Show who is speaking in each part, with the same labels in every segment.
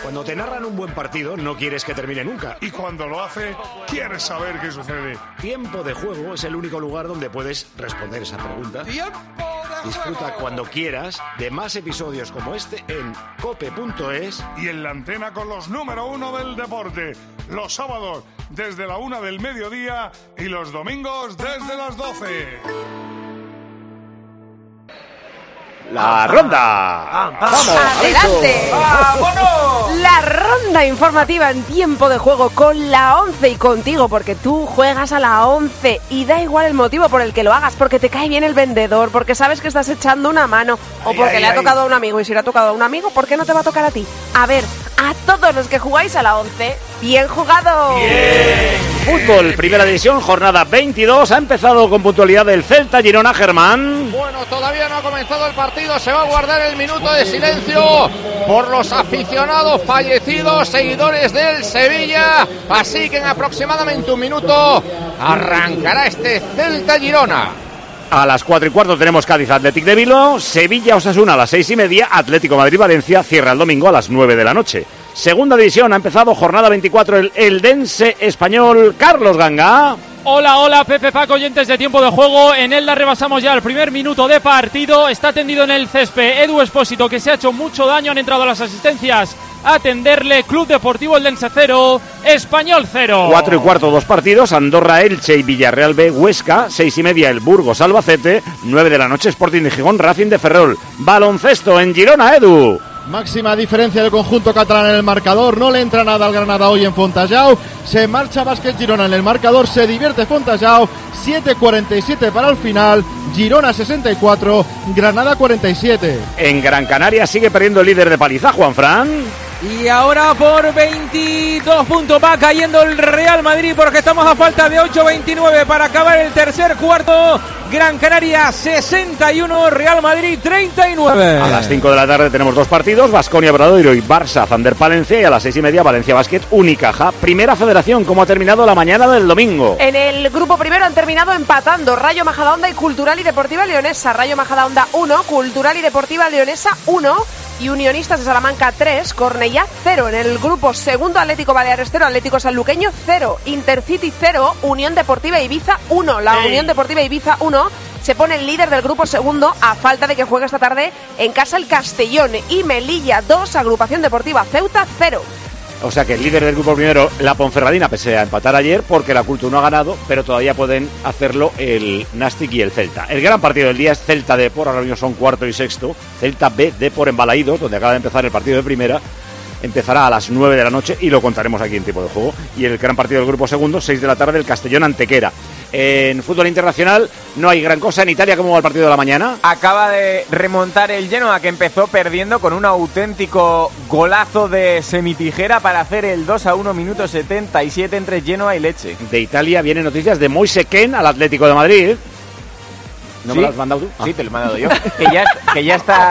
Speaker 1: Cuando te narran un buen partido, no quieres que termine nunca.
Speaker 2: Y cuando lo hace, quieres saber qué sucede.
Speaker 1: Tiempo de Juego es el único lugar donde puedes responder esa pregunta. Disfruta cuando quieras de más episodios como este en cope.es
Speaker 2: y en la antena con los número 1 del deporte. Los sábados desde la 1 del mediodía y los domingos desde las 12.
Speaker 3: La ronda.
Speaker 4: ¡Vamos! ¡Adelante!
Speaker 3: ¡Vámonos!
Speaker 4: La ronda informativa en Tiempo de Juego con la 11 y contigo, porque tú juegas a la 11 y da igual el motivo por el que lo hagas, porque te cae bien el vendedor, porque sabes que estás echando una mano o porque le ha tocado a un amigo, y si le ha tocado a un amigo, ¿por qué no te va a tocar a ti? A ver, a todos los que jugáis a la 11, ¡bien jugado!
Speaker 3: ¡Bien! Fútbol, primera división, jornada 22, ha empezado con puntualidad el Celta Girona. Germán.
Speaker 5: Bueno, todavía no ha comenzado el partido, se va a guardar el minuto de silencio por los aficionados fallecidos, seguidores del Sevilla, así que en aproximadamente un minuto arrancará este Celta Girona.
Speaker 3: A las 4:15 tenemos Cádiz Athletic de Bilbao, Sevilla Osasuna a las 6:30, Atlético Madrid Valencia cierra el domingo a las 9 de la noche. Segunda división, ha empezado jornada 24 el Eldense Español. Carlos Ganga.
Speaker 6: Hola, Pepe, Paco, oyentes de Tiempo de Juego. En Elda rebasamos ya el primer minuto de partido. Está tendido en el césped Edu Espósito, que se ha hecho mucho daño. Han entrado las asistencias a atenderle. Club Deportivo Eldense 0, Español 0.
Speaker 3: 4:15, dos partidos. Andorra Elche y Villarreal B Huesca. 6:30 el Burgos Albacete. 9 de la noche Sporting de Gijón Racing de Ferrol. Baloncesto en Girona, Edu.
Speaker 7: Máxima diferencia del conjunto catalán en el marcador, no le entra nada al Granada hoy en Fontajau, se marcha Básquet Girona en el marcador, se divierte Fontajau, 7:47 para el final, Girona 64, Granada 47.
Speaker 3: En Gran Canaria sigue perdiendo el líder de paliza, Juanfran.
Speaker 8: Y ahora por 22 puntos va cayendo el Real Madrid, porque estamos a falta de 8:29 para acabar el tercer cuarto. Gran Canaria 61, Real Madrid 39.
Speaker 3: A las 5 de la tarde tenemos dos partidos, Baskonia Obradoiro y Barça Zander Palencia, y a las 6:30 Valencia Basket Unicaja. Primera Federación, ¿cómo ha terminado la mañana del domingo?
Speaker 4: En el grupo primero han terminado empatando Rayo Majadahonda y Cultural y Deportiva Leonesa. Rayo Majadahonda 1, Cultural y Deportiva Leonesa 1 y Unionistas de Salamanca 3, Cornellá 0. En el grupo segundo, Atlético Baleares 0, Atlético Sanluqueño 0, Intercity 0, Unión Deportiva Ibiza 1. La Unión Deportiva Ibiza 1 se pone el líder del grupo segundo a falta de que juegue esta tarde en casa el Castellón. Y Melilla 2, Agrupación Deportiva Ceuta 0.
Speaker 3: O sea que el líder del grupo primero, la Ponferradina, pese a empatar ayer, porque la Cultura no ha ganado, pero todavía pueden hacerlo el Nastic y el Celta. El gran partido del día es Celta Depor, ahora mismo son cuarto y sexto. Celta B Depor en Balaídos, donde acaba de empezar el partido de primera. Empezará a las 9 de la noche y lo contaremos aquí en Tiempo de Juego. Y el gran partido del grupo segundo, 6 de la tarde, el Castellón Antequera. En fútbol internacional no hay gran cosa. En Italia, ¿cómo va el partido de la mañana?
Speaker 8: Acaba de remontar el Genoa, que empezó perdiendo con un auténtico golazo de semitijera para hacer el 2-1, minuto 77 entre Genoa y Lecce.
Speaker 3: De Italia vienen noticias de Moise Kean al Atlético de Madrid. ¿No
Speaker 8: ¿Sí?
Speaker 3: me lo has mandado tú?
Speaker 8: Sí, te lo he mandado yo. que ya está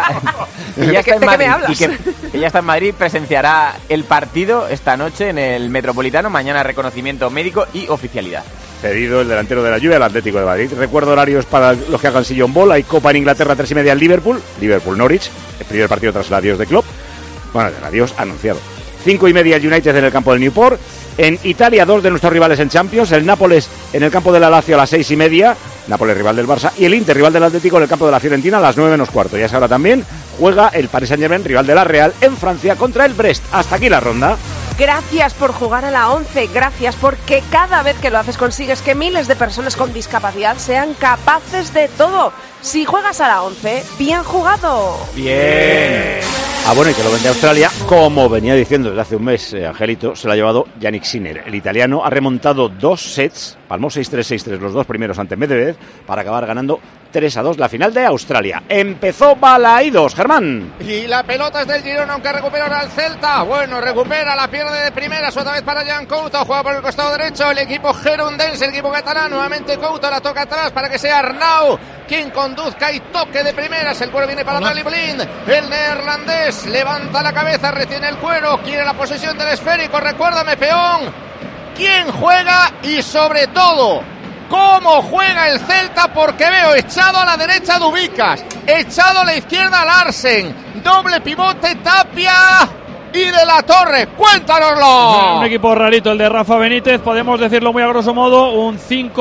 Speaker 8: en Madrid. Y que ya está en Madrid, presenciará el partido esta noche en el Metropolitano. Mañana reconocimiento médico y oficialidad.
Speaker 3: Cedido el delantero de la Juve al Atlético de Madrid. Recuerdo horarios para los que hagan sillón ball. Hay Copa en Inglaterra, 3:30 al Liverpool-Norwich. El primer partido tras el adiós de Klopp. Bueno, el adiós anunciado. 5:30 el United en el campo del Newport. En Italia, dos de nuestros rivales en Champions. El Nápoles en el campo de la Lazio a las 6:30. Nápoles rival del Barça. Y el Inter, rival del Atlético, en el campo de la Fiorentina a las 9 menos cuarto. Y a esa hora también juega el Paris Saint-Germain, rival de la Real, en Francia contra el Brest. Hasta aquí la ronda.
Speaker 4: Gracias por jugar a la 11, gracias porque cada vez que lo haces consigues que miles de personas con discapacidad sean capaces de todo. Si juegas a la 11, bien jugado.
Speaker 3: Bien. Bueno, y que lo vende Australia, como venía diciendo desde hace un mes, Angelito, se lo ha llevado Yannick Sinner. El italiano ha remontado 2 sets, palmó 6-3, 6-3 los dos primeros ante Medvedev, para acabar ganando 3-2 la final de Australia. Empezó Balaídos, Germán.
Speaker 5: Y la pelota es del Girona, aunque recupera ahora el Celta. Bueno, recupera, la pierde de primeras, otra vez para Jan Couto, juega por el costado derecho, el equipo gerundense, el equipo catalán, nuevamente Couto, la toca atrás para que sea Arnau quien conduzca y toque de primeras. El cuero viene para Dalibelin, el neerlandés levanta la cabeza, retiene el cuero, quiere la posesión del esférico. Recuérdame, peón, quién juega y sobre todo cómo juega el Celta, porque veo echado a la derecha Dubicas, echado a la izquierda Larsen, doble pivote Tapia y de la Torre. ¡Cuéntanoslo!
Speaker 6: Un equipo rarito el de Rafa Benítez, podemos decirlo muy a grosso modo, un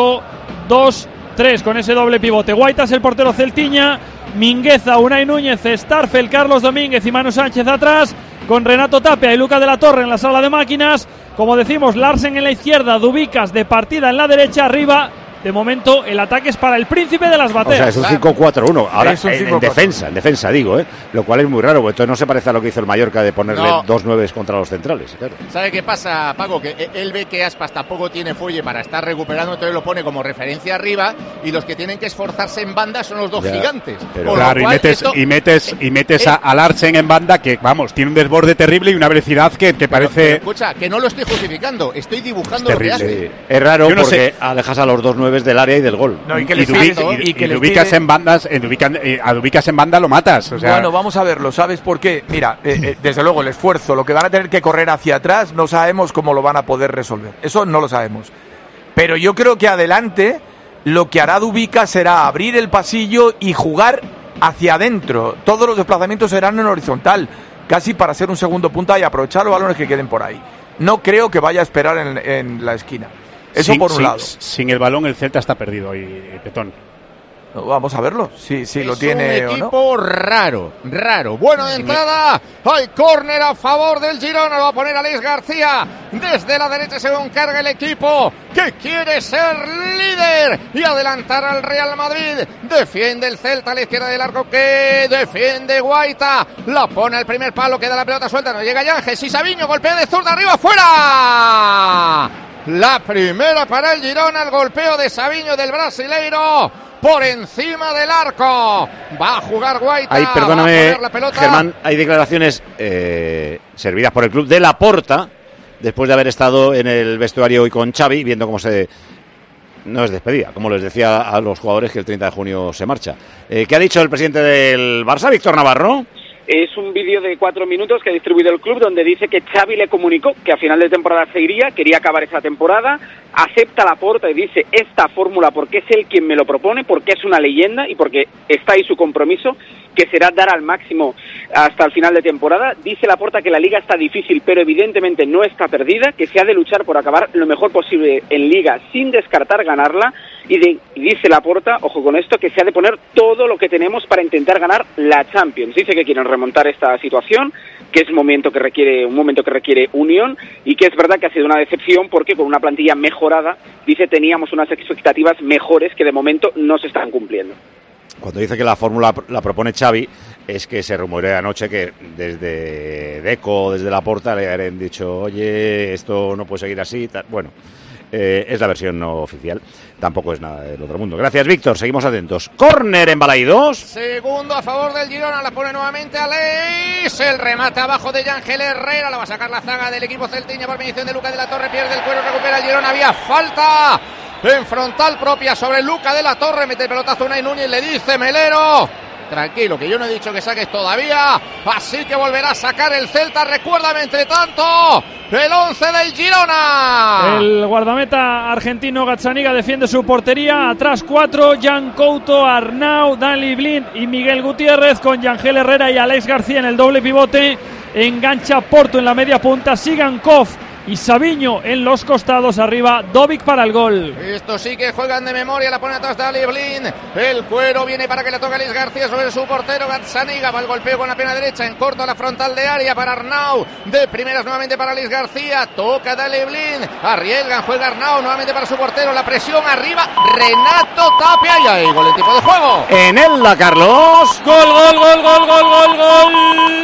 Speaker 6: 5-2-3 con ese doble pivote. Guaitas el portero celtiña, Mingueza, Unai Núñez, Starfel, Carlos Domínguez y Manu Sánchez atrás, con Renato Tapia y Luca de la Torre en la sala de máquinas. Como decimos, Larsen en la izquierda, Dubicas de partida en la derecha, arriba. De momento, el ataque es para el príncipe de las bateas.
Speaker 3: O sea, es un 5-4-1. Ahora, en defensa, digo, lo cual es muy raro, porque entonces no se parece a lo que hizo el Mallorca de ponerle 2 9 contra los centrales. Claro.
Speaker 5: ¿Sabe qué pasa, Paco? Que él ve que Aspas tampoco tiene fuelle para estar recuperando, entonces lo pone como referencia arriba, y los que tienen que esforzarse en banda son los dos gigantes.
Speaker 9: Pero claro, y metes a Larsen en banda, que, vamos, tiene un desborde terrible y una velocidad que parece...
Speaker 5: Pero, escucha, que no lo estoy justificando, estoy dibujando lo que hace.
Speaker 3: Sí. Es raro porque alejas a los 2 9 del área y del gol.
Speaker 9: No, y que ubicas en bandas, ubicas en banda lo matas. O sea...
Speaker 10: Bueno, vamos a verlo, ¿sabes por qué? Mira, desde luego el esfuerzo, lo que van a tener que correr hacia atrás, no sabemos cómo lo van a poder resolver. Eso no lo sabemos. Pero yo creo que adelante lo que hará Dubicas será abrir el pasillo y jugar hacia adentro. Todos los desplazamientos serán en horizontal, casi para ser un segundo punta y aprovechar los balones que queden por ahí. No creo que vaya a esperar en la esquina. Eso por un lado.
Speaker 9: Sin el balón el Celta está perdido y Petón.
Speaker 10: Vamos a verlo, si lo tiene
Speaker 5: o no. Es un
Speaker 10: equipo
Speaker 5: raro. Bueno de entrada, hay córner a favor del Girona, lo va a poner Alex García desde la derecha según carga el equipo que quiere ser líder y adelantar al Real Madrid. Defiende el Celta a la izquierda del arco, que defiende Guaita, la pone al primer palo, queda la pelota suelta, no llega Yanges y Savinho golpea de zurda arriba, fuera. La primera para el Girona, el golpeo de Savinho del brasileiro por encima del arco. Va a jugar Guaita.
Speaker 3: Ahí, perdóname, Germán, hay declaraciones servidas por el club de Laporta, después de haber estado en el vestuario hoy con Xavi, viendo cómo no es despedida, como les decía a los jugadores que el 30 de junio se marcha. ¿Qué ha dicho el presidente del Barça, Víctor Navarro?
Speaker 11: Es un vídeo de 4 minutos que ha distribuido el club donde dice que Xavi le comunicó que a final de temporada se iría, quería acabar esa temporada, acepta Laporta y dice esta fórmula porque es él quien me lo propone, porque es una leyenda y porque está ahí su compromiso, que será dar al máximo hasta el final de temporada. Dice Laporta que la Liga está difícil, pero evidentemente no está perdida, que se ha de luchar por acabar lo mejor posible en Liga sin descartar ganarla, y dice Laporta, ojo con esto, que se ha de poner todo lo que tenemos para intentar ganar la Champions. Dice que quieren remontar esta situación, que es un momento que requiere unión, y que es verdad que ha sido una decepción porque con una plantilla mejorada, dice, teníamos unas expectativas mejores que de momento no se están cumpliendo.
Speaker 3: Cuando dice que la fórmula la propone Xavi, es que se rumorea anoche que desde Deco, desde Laporta, le habrían dicho, oye, esto no puede seguir así. Bueno, es la versión no oficial. Tampoco es nada del otro mundo. Gracias, Víctor. Seguimos atentos. Córner en Balaidos.
Speaker 5: Segundo a favor del Girona. La pone nuevamente Aleix. El remate abajo de Yángel Herrera. La va a sacar la zaga del equipo celtiña por mediación de Luca de la Torre. Pierde el cuero, recupera el Girona. Había falta en frontal propia sobre Luca de la Torre. Mete el pelotazo a Unai Núñez. Le dice Melero: tranquilo, que yo no he dicho que saques todavía, así que volverá a sacar el Celta. Recuérdame, entre tanto, el 11 del Girona.
Speaker 6: El guardameta argentino Gazzaniga defiende su portería. Atrás 4, Jan Couto, Arnau, Dani Blind y Miguel Gutiérrez, con Yángel Herrera y Alex García en el doble pivote. Engancha Porto en la media punta, Sigankov y Savinho en los costados, arriba Dovic para el gol.
Speaker 5: Esto sí que juegan de memoria, la pone atrás Dali Blind. El cuero viene para que le toque a Alex García sobre su portero Gazzaniga. Va el golpeo con la pierna derecha en corto a la frontal de área para Arnau. De primeras nuevamente para Alex García. Toca Dali Blind. Arriesgan, juega Arnau nuevamente para su portero. La presión arriba, Renato Tapia. Y ahí gol en tipo de juego.
Speaker 3: En el la Carlos.
Speaker 6: Gol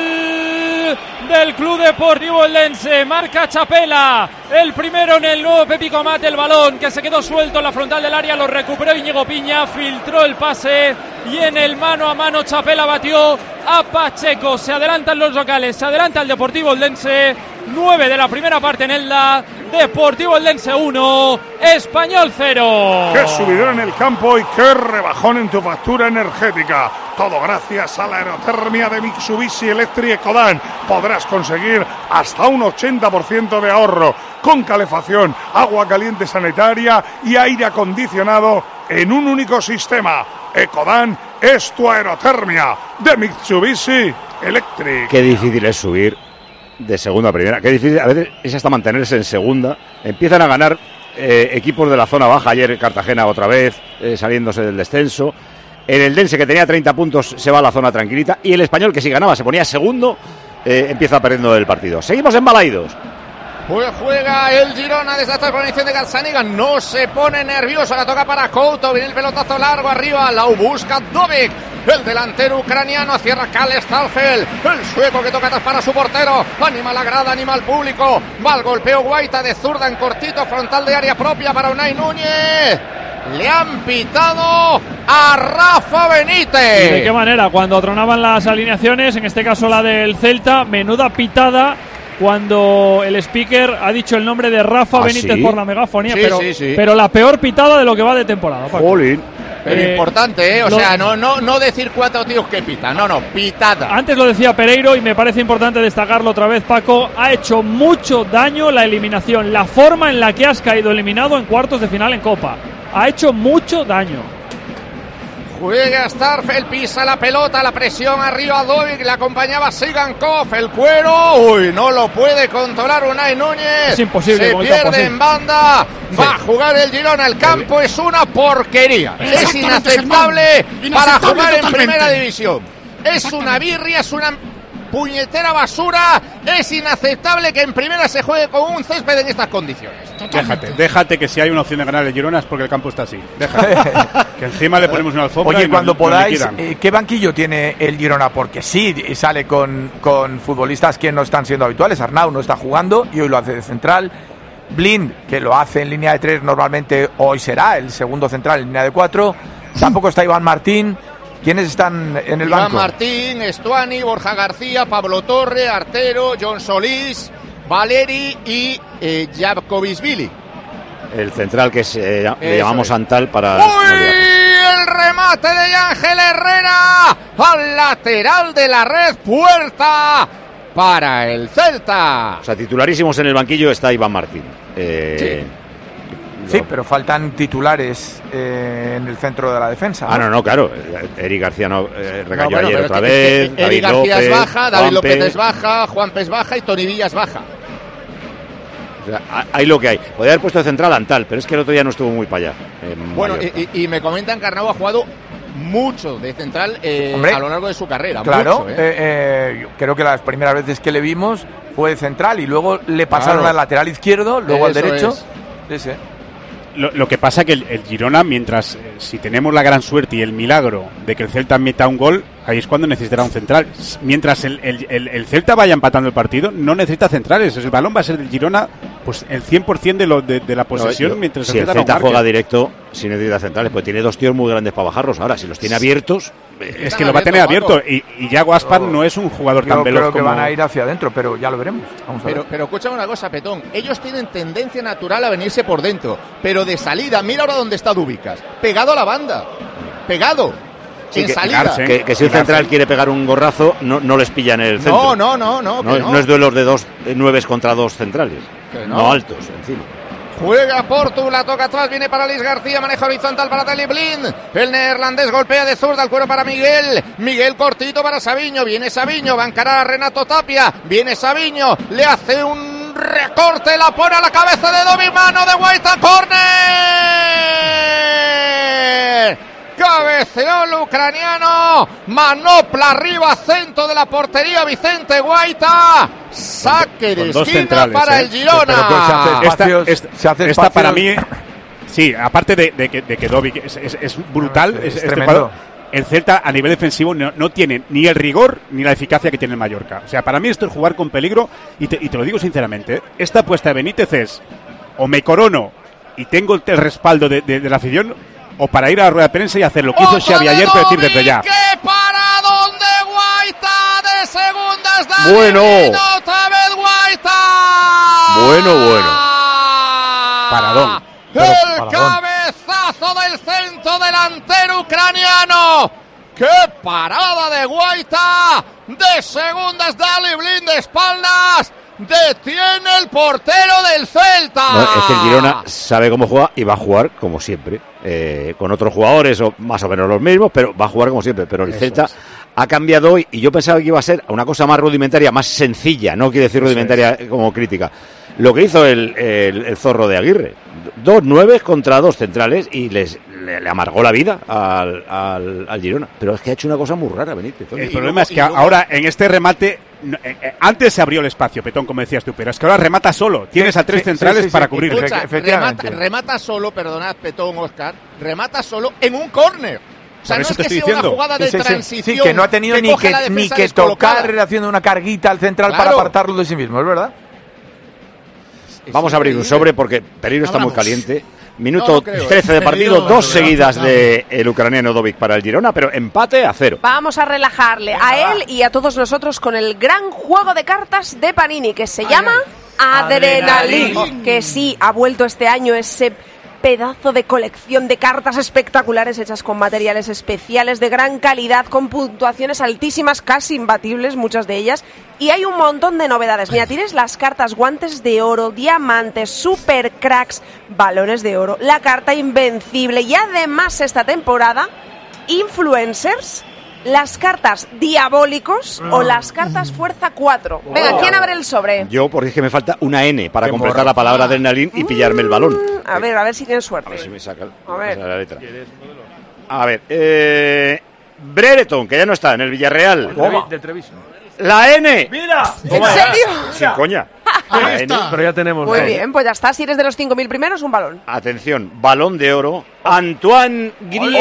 Speaker 6: del Club Deportivo Eldense. Marca Chapela, el primero en el nuevo Pepico Mate. El balón que se quedó suelto en la frontal del área lo recuperó Íñigo Piña, filtró el pase y en el mano a mano Chapela batió a Pacheco. Se adelantan los locales, se adelanta el Deportivo Eldense. 9 de la primera parte en Elda. Deportivo Eldense 1, Español 0.
Speaker 2: Qué subidón en el campo y qué rebajón en tu factura energética. Todo gracias a la aerotermia de Mitsubishi Electric Ecodan. Podrás conseguir hasta un 80% de ahorro con calefacción, agua caliente sanitaria y aire acondicionado en un único sistema. Ecodan es tu aerotermia de Mitsubishi Electric.
Speaker 3: Qué difícil es subir de segunda a primera. Qué difícil, a veces es hasta mantenerse en segunda. Empiezan a ganar equipos de la zona baja. Ayer Cartagena otra vez, saliéndose del descenso. El Eldense, que tenía 30 puntos, se va a la zona tranquilita. Y el Español, que si ganaba se ponía segundo, empieza perdiendo el partido. Seguimos en Balaidos.
Speaker 5: Pues juega el Girona desde atrás con la inicio de Gazzaniga. No se pone nervioso. La toca para Couto. Viene el pelotazo largo arriba. Lau busca Dovic. El delantero ucraniano cierra Kalle Starfel. El sueco que toca atrás para su portero. Anima la grada, anima al público. Va el golpeo Guaita de zurda en cortito. Frontal de área propia para Unai Núñez. Le han pitado a Rafa Benítez.
Speaker 6: ¿Y de qué manera? Cuando tronaban las alineaciones, en este caso la del Celta, menuda pitada cuando el speaker ha dicho el nombre de Rafa Benítez, ¿sí?, por la megafonía,
Speaker 5: sí.
Speaker 6: Pero la peor pitada de lo que va de temporada.
Speaker 3: Jolín.
Speaker 5: Pero importante, o sea, no decir 4 tíos que pitan, no, pitada.
Speaker 6: Antes lo decía Pereiro y me parece importante destacarlo otra vez, Paco. Ha hecho mucho daño la eliminación, la forma en la que has caído eliminado en cuartos de final en Copa. Ha hecho mucho daño.
Speaker 5: Juega Starfel, pisa la pelota, la presión arriba a Dovic, le acompañaba Sigankov, el cuero, no lo puede controlar Unai Núñez.
Speaker 6: Es imposible.
Speaker 5: Se pierde en banda, va a jugar el Girona, el campo es una porquería. Es inaceptable para jugar en primera división. Es una birria, es una puñetera basura. Es inaceptable que en primera se juegue con un césped en estas condiciones.
Speaker 9: Déjate que si hay una opción de ganar el Girona es porque el campo está así. Déjate. Que encima le ponemos una alfombra.
Speaker 10: Oye, cuando podáis, ¿qué banquillo tiene el Girona? Porque sí sale con futbolistas que no están siendo habituales. Arnau no está jugando y hoy lo hace de central. Blind, que lo hace en línea de 3 normalmente, hoy será el segundo central en línea de 4. Tampoco está Iván Martín. ¿Quiénes están en el banco?
Speaker 5: Iván Martín, Estuani, Borja García, Pablo Torre, Artero, John Solís, Valeri y Jakobisvili.
Speaker 3: El central que le llamamos Antal para...
Speaker 5: ¡Uy! El remate de Ángel Herrera al lateral de la red, puerta para el Celta.
Speaker 3: O sea, titularísimos en el banquillo está Iván Martín.
Speaker 10: Sí, pero faltan titulares en el centro de la defensa.
Speaker 3: No, claro. Eric García recayó ayer otra vez.
Speaker 5: Eric García es baja, David López es baja, Juanpe es baja y Toni Villa es baja.
Speaker 3: O sea, hay lo que hay. Podría haber puesto de central Antal, pero es que el otro día no estuvo muy para allá.
Speaker 5: Bueno, y me comentan que Arnau ha jugado mucho de central a lo largo de su carrera.
Speaker 10: Claro,
Speaker 5: mucho,
Speaker 10: creo que las primeras veces que le vimos fue de central y luego le pasaron al lateral izquierdo, luego al derecho. Sí.
Speaker 9: Lo que pasa que el Girona, mientras si tenemos la gran suerte y el milagro de que el Celta meta un gol, ahí es cuando necesitará un central. Mientras el Celta vaya empatando el partido, no necesita centrales. El balón va a ser del Girona, pues el 100% de la posesión. Mientras
Speaker 3: si el Celta juega directo, si necesita centrales, pues tiene 2 tíos muy grandes para bajarlos. Ahora, si los tiene abiertos...
Speaker 9: Es que lo va a tener abierto. Y Yago Aspas no es un jugador tan veloz como...
Speaker 10: Creo que van a ir hacia adentro, pero ya lo veremos. Vamos a ver.
Speaker 5: Pero escúchame una cosa, Petón. Ellos tienen tendencia natural a venirse por dentro. Pero de salida, mira ahora dónde está Dubicas. Pegado a la banda. Pegado.
Speaker 3: Sí, que si un central quiere pegar un gorrazo, no les pilla en el centro. No es duelos de 2 9 contra 2 centrales. No altos, encima.
Speaker 5: Juega Portu, la toca atrás, viene para Luis García, maneja horizontal para Daley Blind. El neerlandés golpea de zurda, el cuero para Miguel. Miguel cortito para Saviño, viene Saviño, va a encarar a Renato Tapia. Viene Saviño, le hace un recorte, la pone a la cabeza de Dovi, mano de Guaita, córner. Cabeceó el ucraniano, manopla arriba, centro de la portería Vicente Guaita, saque de esquina para el Girona.
Speaker 9: Esta para mí, sí, aparte de que Dovic es brutal, es
Speaker 10: tremendo.
Speaker 9: El Celta a nivel defensivo no tiene ni el rigor ni la eficacia que tiene el Mallorca. O sea, para mí esto es jugar con peligro y te lo digo sinceramente, esta apuesta de Benítez es o me corono y tengo el respaldo de la afición, o para ir a la rueda de prensa y hacer lo que hizo Xavi ayer, pero decir desde ya.
Speaker 5: ¡Qué paradón de Guaita! De segundas,
Speaker 3: bueno.
Speaker 5: ¡Otra vez Guaita!
Speaker 3: Bueno.
Speaker 9: Paradón.
Speaker 5: Cabezazo del centro delantero ucraniano. ¡Qué parada de Guaita! De segundas, Daley Blind de espaldas. Detiene el portero del Celta.
Speaker 3: Es que el Girona sabe cómo juega y va a jugar como siempre, con otros jugadores o más o menos los mismos, pero va a jugar como siempre. Pero el Celta ha cambiado hoy, y yo pensaba que iba a ser una cosa más rudimentaria, más sencilla, no quiero decir rudimentaria como crítica. Lo que hizo el zorro de Aguirre, 2 9 contra 2 centrales, y le amargó la vida al Girona. Pero es que ha hecho una cosa muy rara, Benítez.
Speaker 9: El problema es que ahora en este remate, antes se abrió el espacio, Petón, como decías tú, pero es que ahora remata solo. Tienes a 3 centrales para cubrirlo.
Speaker 5: Remata solo, perdonad, Petón, Óscar, remata solo en un córner. O sea, no es que sea una jugada de transición.
Speaker 10: Sí, que no ha tenido ni que tocar haciendo una carguita al central para apartarlo de sí mismo, ¿es verdad?
Speaker 3: Vamos a abrir un sobre porque Pereiro está muy caliente. Minuto 13 de partido, 2 seguidas del ucraniano Dovic para el Girona, pero empate a 0.
Speaker 4: Vamos a relajarle a él y a todos nosotros con el gran juego de cartas de Panini que se llama Adrenalin. Que sí, ha vuelto este año ese pedazo de colección de cartas espectaculares hechas con materiales especiales de gran calidad, con puntuaciones altísimas, casi imbatibles, muchas de ellas. Y hay un montón de novedades. Mira, tienes las cartas guantes de oro, diamantes, super cracks, balones de oro, la carta invencible y además esta temporada, influencers, las cartas diabólicos o las cartas fuerza 4. Venga, ¿quién abre el sobre?
Speaker 3: Yo, porque es que me falta una N para completar la palabra adrenalín y pillarme el balón.
Speaker 4: A ver si tienes suerte.
Speaker 3: A ver si me saca
Speaker 4: la
Speaker 3: letra. A ver, Brereton, que ya no está en el Villarreal.
Speaker 12: De Treviso.
Speaker 3: La N.
Speaker 12: ¡Mira!
Speaker 4: ¿En serio?
Speaker 3: Sin coña.
Speaker 12: Pero ya tenemos.
Speaker 4: Muy bien, pues ya está. Si eres de los 5.000 primeros, un balón.
Speaker 3: Atención, balón de oro, Antoine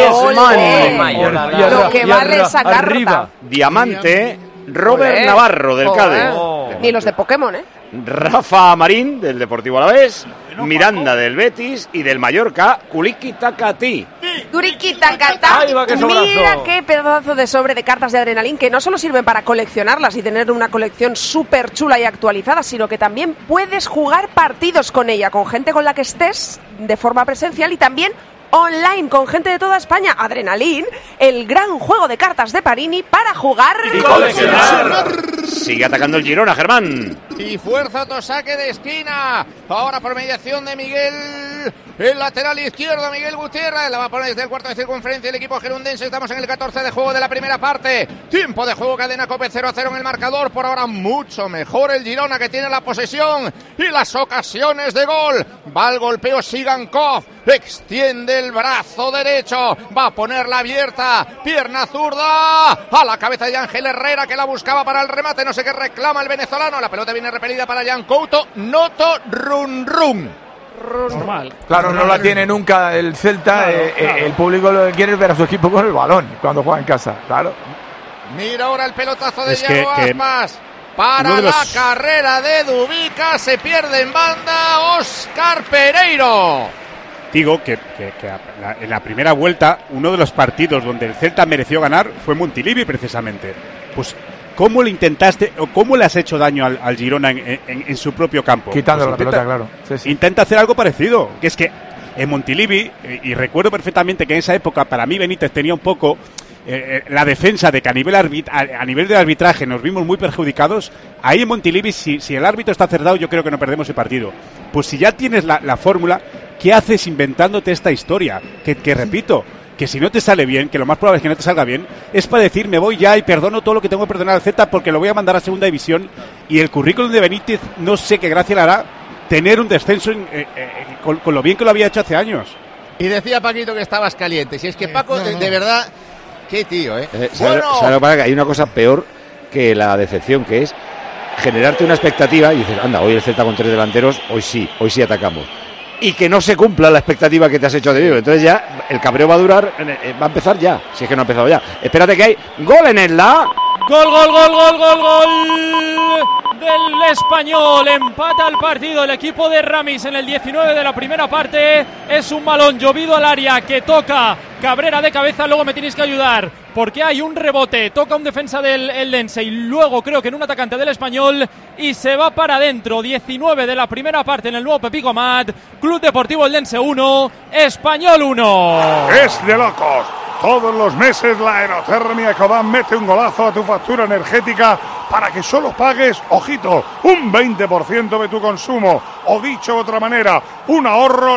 Speaker 3: Griezmann.
Speaker 4: Lo que vale esa carta.
Speaker 3: Diamante, Robert Navarro del Cádiz.
Speaker 4: Ni los de Pokémon, ¿eh?
Speaker 3: Rafa Marín del Deportivo Alavés, Miranda del Betis y del Mallorca, Kuliki Takati.
Speaker 4: Kuliki Takati. Mira qué pedazo de sobre de cartas de Adrenalin que no solo sirven para coleccionarlas y tener una colección súper chula y actualizada, sino que también puedes jugar partidos con ella, con gente con la que estés de forma presencial y también online con gente de toda España. Adrenalin, el gran juego de cartas de Panini para jugar
Speaker 3: y coleccionar. Sigue atacando el Girona, Germán.
Speaker 5: Y fuerza otro saque de esquina. Ahora por mediación de Miguel, el lateral izquierdo, Miguel Gutiérrez. La va a poner desde el cuarto de circunferencia el equipo gerundense. Estamos en el 14 de juego de la primera parte. Tiempo de juego, cadena COPE 0-0 en el marcador. Por ahora mucho mejor el Girona, que tiene la posesión y las ocasiones de gol. Va el golpeo Sigankov. Extiende el brazo derecho. Va a ponerla abierta. Pierna zurda. A la cabeza de Ángel Herrera, que la buscaba para el remate. No sé qué reclama el venezolano. La pelota viene repelida para Jan Couto. Noto run run.
Speaker 12: Normal.
Speaker 10: Claro, no la tiene nunca el Celta. Claro. El público lo que quiere es ver a su equipo con el balón cuando juega en casa. Claro.
Speaker 5: Mira ahora el pelotazo de Yago Aspas. Para la carrera de Dubica. Se pierde en banda Óscar Pereiro.
Speaker 9: Digo que en la primera vuelta, uno de los partidos donde el Celta mereció ganar fue Montilivi, precisamente. Pues, ¿cómo le intentaste o cómo le has hecho daño al Girona en su propio campo?
Speaker 10: Quitando
Speaker 9: pues
Speaker 10: la pelota, claro. Sí.
Speaker 9: Intenta hacer algo parecido, que es que en Montilivi, y recuerdo perfectamente que en esa época, para mí Benítez tenía un poco la defensa de que a nivel de arbitraje nos vimos muy perjudicados. Ahí en Montilivi, si el árbitro está acertado, yo creo que no perdemos el partido. Pues si ya tienes la fórmula, ¿qué haces inventándote esta historia? Que repito, que si no te sale bien, que lo más probable es que no te salga bien, es para decir, me voy ya y perdono todo lo que tengo que perdonar al Z porque lo voy a mandar a segunda división. Y el currículum de Benítez, no sé qué gracia le hará tener un descenso con lo bien que lo había hecho hace años.
Speaker 5: Y decía Paquito que estabas caliente. Si es que Paco, de verdad, qué tío, ¿eh?
Speaker 3: Bueno. Que hay una cosa peor que la decepción, que es generarte una expectativa y dices, anda, hoy el Celta con 3 delanteros, hoy sí atacamos. Y que no se cumpla la expectativa que te has hecho de vivo. Entonces ya el cabreo va a durar, va a empezar ya, si es que no ha empezado ya. Espérate que hay gol en el
Speaker 6: Gol del Español. Empata el partido el equipo de Ramis en el 19 de la primera parte. Es un balón llovido al área que toca Cabrera de cabeza. Luego me tenéis que ayudar porque hay un rebote, toca un defensa del Eldense y luego creo que en un atacante del Español y se va para adentro. 19 de la primera parte en el nuevo Pepico Amat. Club Deportivo Eldense 1, Español 1.
Speaker 2: Es de locos. Todos los meses la Aerotermia Ecodan mete un golazo a tu factura energética para que solo pagues, ojito, un 20% de tu consumo. O dicho de otra manera, un ahorro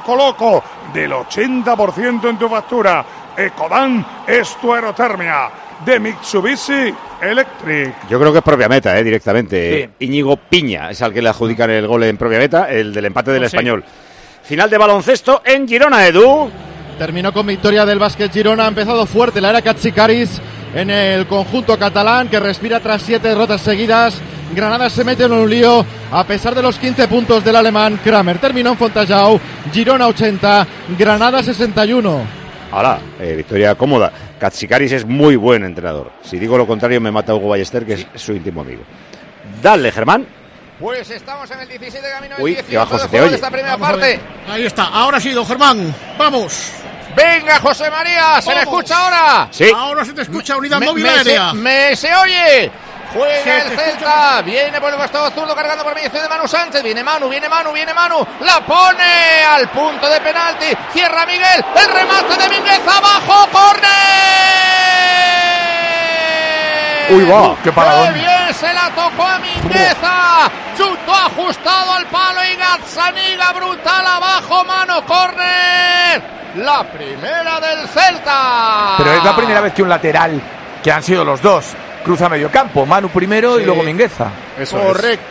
Speaker 2: loco del 80% en tu factura. Ecodan es tu Aerotermia. de Mitsubishi Electric.
Speaker 3: Yo creo que es propia meta, directamente.
Speaker 10: Sí.
Speaker 3: Íñigo Piña es al que le adjudican el gol en propia meta, el del empate del Español. Final de baloncesto en Girona, Edu.
Speaker 7: Terminó con victoria del Básquet Girona. Ha empezado fuerte la era Katsikaris en el conjunto catalán, que respira tras 7 derrotas seguidas. Granada se mete en un lío a pesar de los 15 puntos del alemán Kramer. Terminó en Fontallao. Girona 80, Granada 61.
Speaker 3: Ahora, victoria cómoda. Katsikaris es muy buen entrenador. Si digo lo contrario me mata Hugo Ballester, que es su íntimo amigo. Dale, Germán.
Speaker 5: Pues estamos en el 17 camino del 18
Speaker 3: qué bajo se te
Speaker 5: de
Speaker 3: oye.
Speaker 5: esta primera parte.
Speaker 13: Ahí está, ahora sí, don Germán. Vamos.
Speaker 5: Venga, José María, ¿se le escucha ahora?
Speaker 3: Sí.
Speaker 13: Ahora se te escucha, unidad móvil aérea.
Speaker 5: Se oye. Juega
Speaker 13: Se
Speaker 5: el
Speaker 13: te
Speaker 5: Celta,
Speaker 13: escucha.
Speaker 5: viene por el costado zurdo cargando por mediación de Manu Sánchez, viene Manu, la pone al punto de penalti, cierra Miguel, el remate de Miguel abajo, córner.
Speaker 3: Uy, va,
Speaker 10: qué paradón.
Speaker 5: ¡Qué bien se la tocó a Mingueza! Chutó ajustado al palo y Gazzaniga brutal abajo, mano, córner. La primera del Celta.
Speaker 10: Pero es la primera vez que un lateral, que han sido los dos, cruza medio campo. Manu primero y luego Mingueza.
Speaker 9: Eso
Speaker 5: Correcto.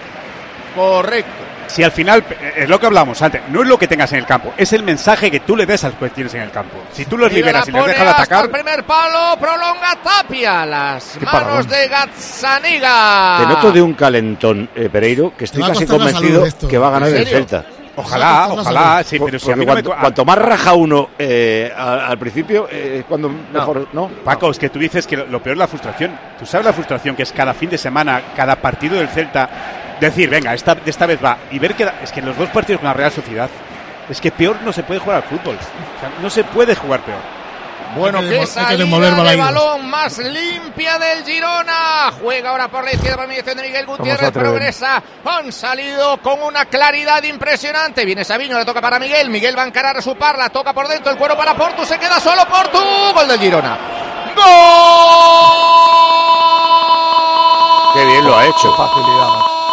Speaker 9: Si al final, es lo que hablamos antes, no es lo que tengas en el campo, es el mensaje que tú le des a los que tienes en el campo. Si tú los liberas y les dejas de atacar...
Speaker 5: El primer palo, prolonga Tapia, las manos
Speaker 10: paradón.
Speaker 5: de Gazzaniga.
Speaker 3: Te noto de un calentón, Pereiro, que estoy
Speaker 13: Te va a
Speaker 3: casi
Speaker 13: costar la
Speaker 3: convencido
Speaker 13: salud esto.
Speaker 3: que va a ganar
Speaker 5: ¿En
Speaker 3: el
Speaker 5: serio?
Speaker 3: Celta.
Speaker 9: Ojalá, sí, pero si a mí no me...
Speaker 3: Cuanto más raja uno al principio, es cuando mejor, ¿no?
Speaker 9: Paco, es que tú dices que lo peor es la frustración. Tú sabes la frustración que es cada fin de semana, cada partido del Celta, decir, venga, esta vez va, y ver que es que en los dos partidos con la Real Sociedad, es que peor no se puede jugar al fútbol. O sea, no se puede jugar peor.
Speaker 5: Bueno,
Speaker 13: Hay que
Speaker 5: qué
Speaker 13: demoler
Speaker 5: salida de
Speaker 13: Balaidos.
Speaker 5: balón más limpia del Girona. Juega ahora por la izquierda por mediación de Miguel Gutiérrez. Progresa. Han salido con una claridad impresionante. Viene Sabiño, le toca para Miguel. Miguel va a encarar a su par, la toca por dentro. El cuero para Portu. Se queda solo Portu. Gol del Girona. ¡Gol!
Speaker 3: Qué bien lo ha hecho.
Speaker 10: Facilidad.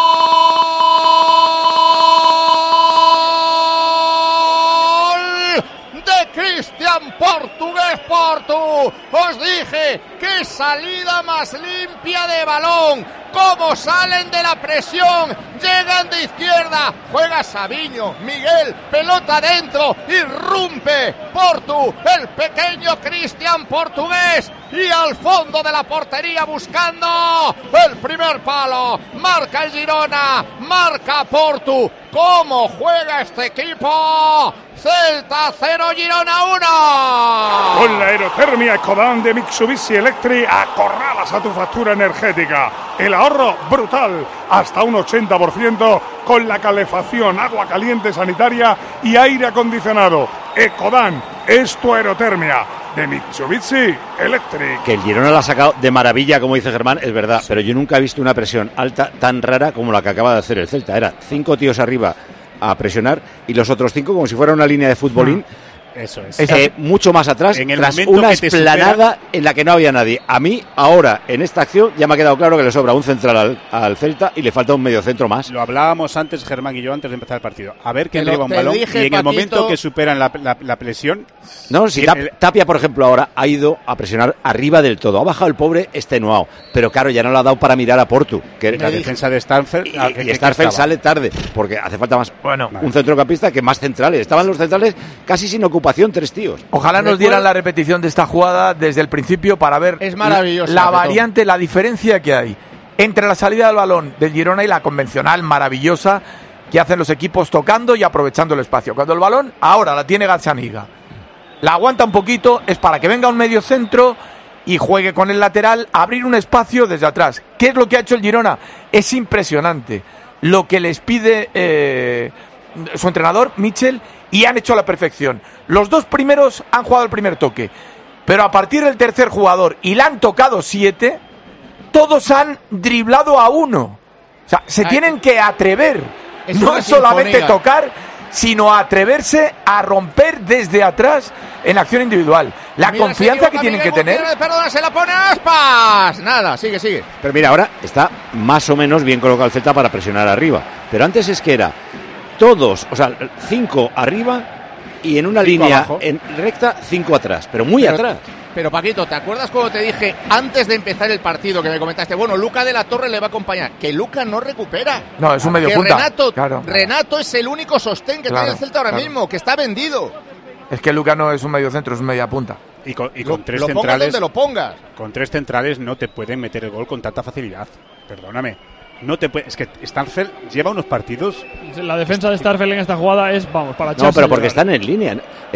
Speaker 5: Cristian Portugués Portu. Os dije, qué salida más limpia de balón. Cómo salen de la presión. Llegan de izquierda. Juega Sabiño. Miguel, pelota dentro. Irrumpe Portu. El pequeño Cristian Portugués. Y al fondo de la portería buscando el primer palo. Marca el Girona. Marca Portu. ¿Cómo juega este equipo? Celta 0, Girona 1.
Speaker 2: Con la aerotermia Ecodan de Mitsubishi Electric acorralas a tu factura energética. El ahorro brutal, hasta un 80% con la calefacción, agua caliente sanitaria y aire acondicionado. Ecodan es tu aerotermia de Mitsubishi Electric.
Speaker 3: Que el Girona la ha sacado de maravilla, como dice Germán, es verdad, pero yo nunca he visto una presión alta tan rara como la que acaba de hacer el Celta. Era 5 tíos arriba a presionar y los otros 5 como si fuera una línea de futbolín.
Speaker 9: Eso es.
Speaker 3: Mucho más atrás,
Speaker 9: en el
Speaker 3: tras
Speaker 9: momento
Speaker 3: una
Speaker 9: que te
Speaker 3: explanada en la que no había nadie. A mí, ahora, en esta acción, ya me ha quedado claro que le sobra un central al Celta y le falta un mediocentro más.
Speaker 9: Lo hablábamos antes, Germán y yo, antes de empezar el partido. A ver quién
Speaker 5: Te lo-
Speaker 9: lleva un
Speaker 5: te
Speaker 9: balón
Speaker 5: dije,
Speaker 9: y en el
Speaker 5: Paquito.
Speaker 9: momento que superan la presión...
Speaker 3: No, si Tapia, por ejemplo, ahora ha ido a presionar arriba del todo. Ha bajado el pobre extenuado. Pero claro, ya no le ha dado para mirar a Portu. Que
Speaker 9: La defensa de Stanford...
Speaker 3: y Starfelt sale tarde, porque hace falta más
Speaker 10: Bueno,
Speaker 3: un centrocampista que más centrales. Estaban los centrales casi sin ocupación, 3 tíos.
Speaker 10: ojalá nos dieran la repetición de esta jugada desde el principio para ver
Speaker 5: Es maravilloso,
Speaker 10: la
Speaker 5: Petón.
Speaker 10: variante, la diferencia que hay entre la salida del balón del Girona y la convencional maravillosa que hacen los equipos tocando y aprovechando el espacio. Cuando el balón ahora la tiene Gazzaniga, la aguanta un poquito, es para que venga un medio centro y juegue con el lateral, abrir un espacio desde atrás. ¿Qué es lo que ha hecho el Girona? Es impresionante lo que les pide su entrenador, Michel, y han hecho a la perfección. Los 2 primeros han jugado el primer toque, pero a partir del tercer jugador, y le han tocado 7, todos han driblado a uno. O sea, se tienen que atrever.
Speaker 5: Es
Speaker 10: No
Speaker 5: una
Speaker 10: es solamente
Speaker 5: sinfonía.
Speaker 10: tocar, sino atreverse a romper desde atrás en acción individual. La
Speaker 5: Mira,
Speaker 10: confianza
Speaker 5: se
Speaker 10: que
Speaker 5: equivoca
Speaker 10: tienen que
Speaker 5: Miguel
Speaker 10: tener.
Speaker 5: Gutiérrez, perdona, se la pone a Aspas. Nada, sigue.
Speaker 3: Pero mira, ahora está más o menos bien colocado el Celta para presionar arriba. Pero antes es que era todos, o sea, 5 arriba y en una
Speaker 9: 5
Speaker 3: línea
Speaker 9: abajo.
Speaker 3: en recta 5 atrás, pero muy atrás.
Speaker 5: Pero Paquito, ¿te acuerdas cuando te dije antes de empezar el partido que me comentaste, bueno, Luca de la Torre le va a acompañar? Que Luca no recupera.
Speaker 10: No, es un medio
Speaker 5: que
Speaker 10: punta.
Speaker 5: Renato es el único sostén que tiene el Celta ahora mismo, que está vendido.
Speaker 10: Es que Luca no es un medio centro, es un media punta.
Speaker 9: Y con tres
Speaker 5: lo
Speaker 9: centrales,
Speaker 5: pongas donde lo pongas.
Speaker 9: Con 3 centrales no te pueden meter el gol con tanta facilidad. Perdóname. No te puede, es que Starfelt lleva unos partidos.
Speaker 6: La defensa de Starfelt en esta jugada es, vamos, para echarse.
Speaker 3: No, pero porque están en línea.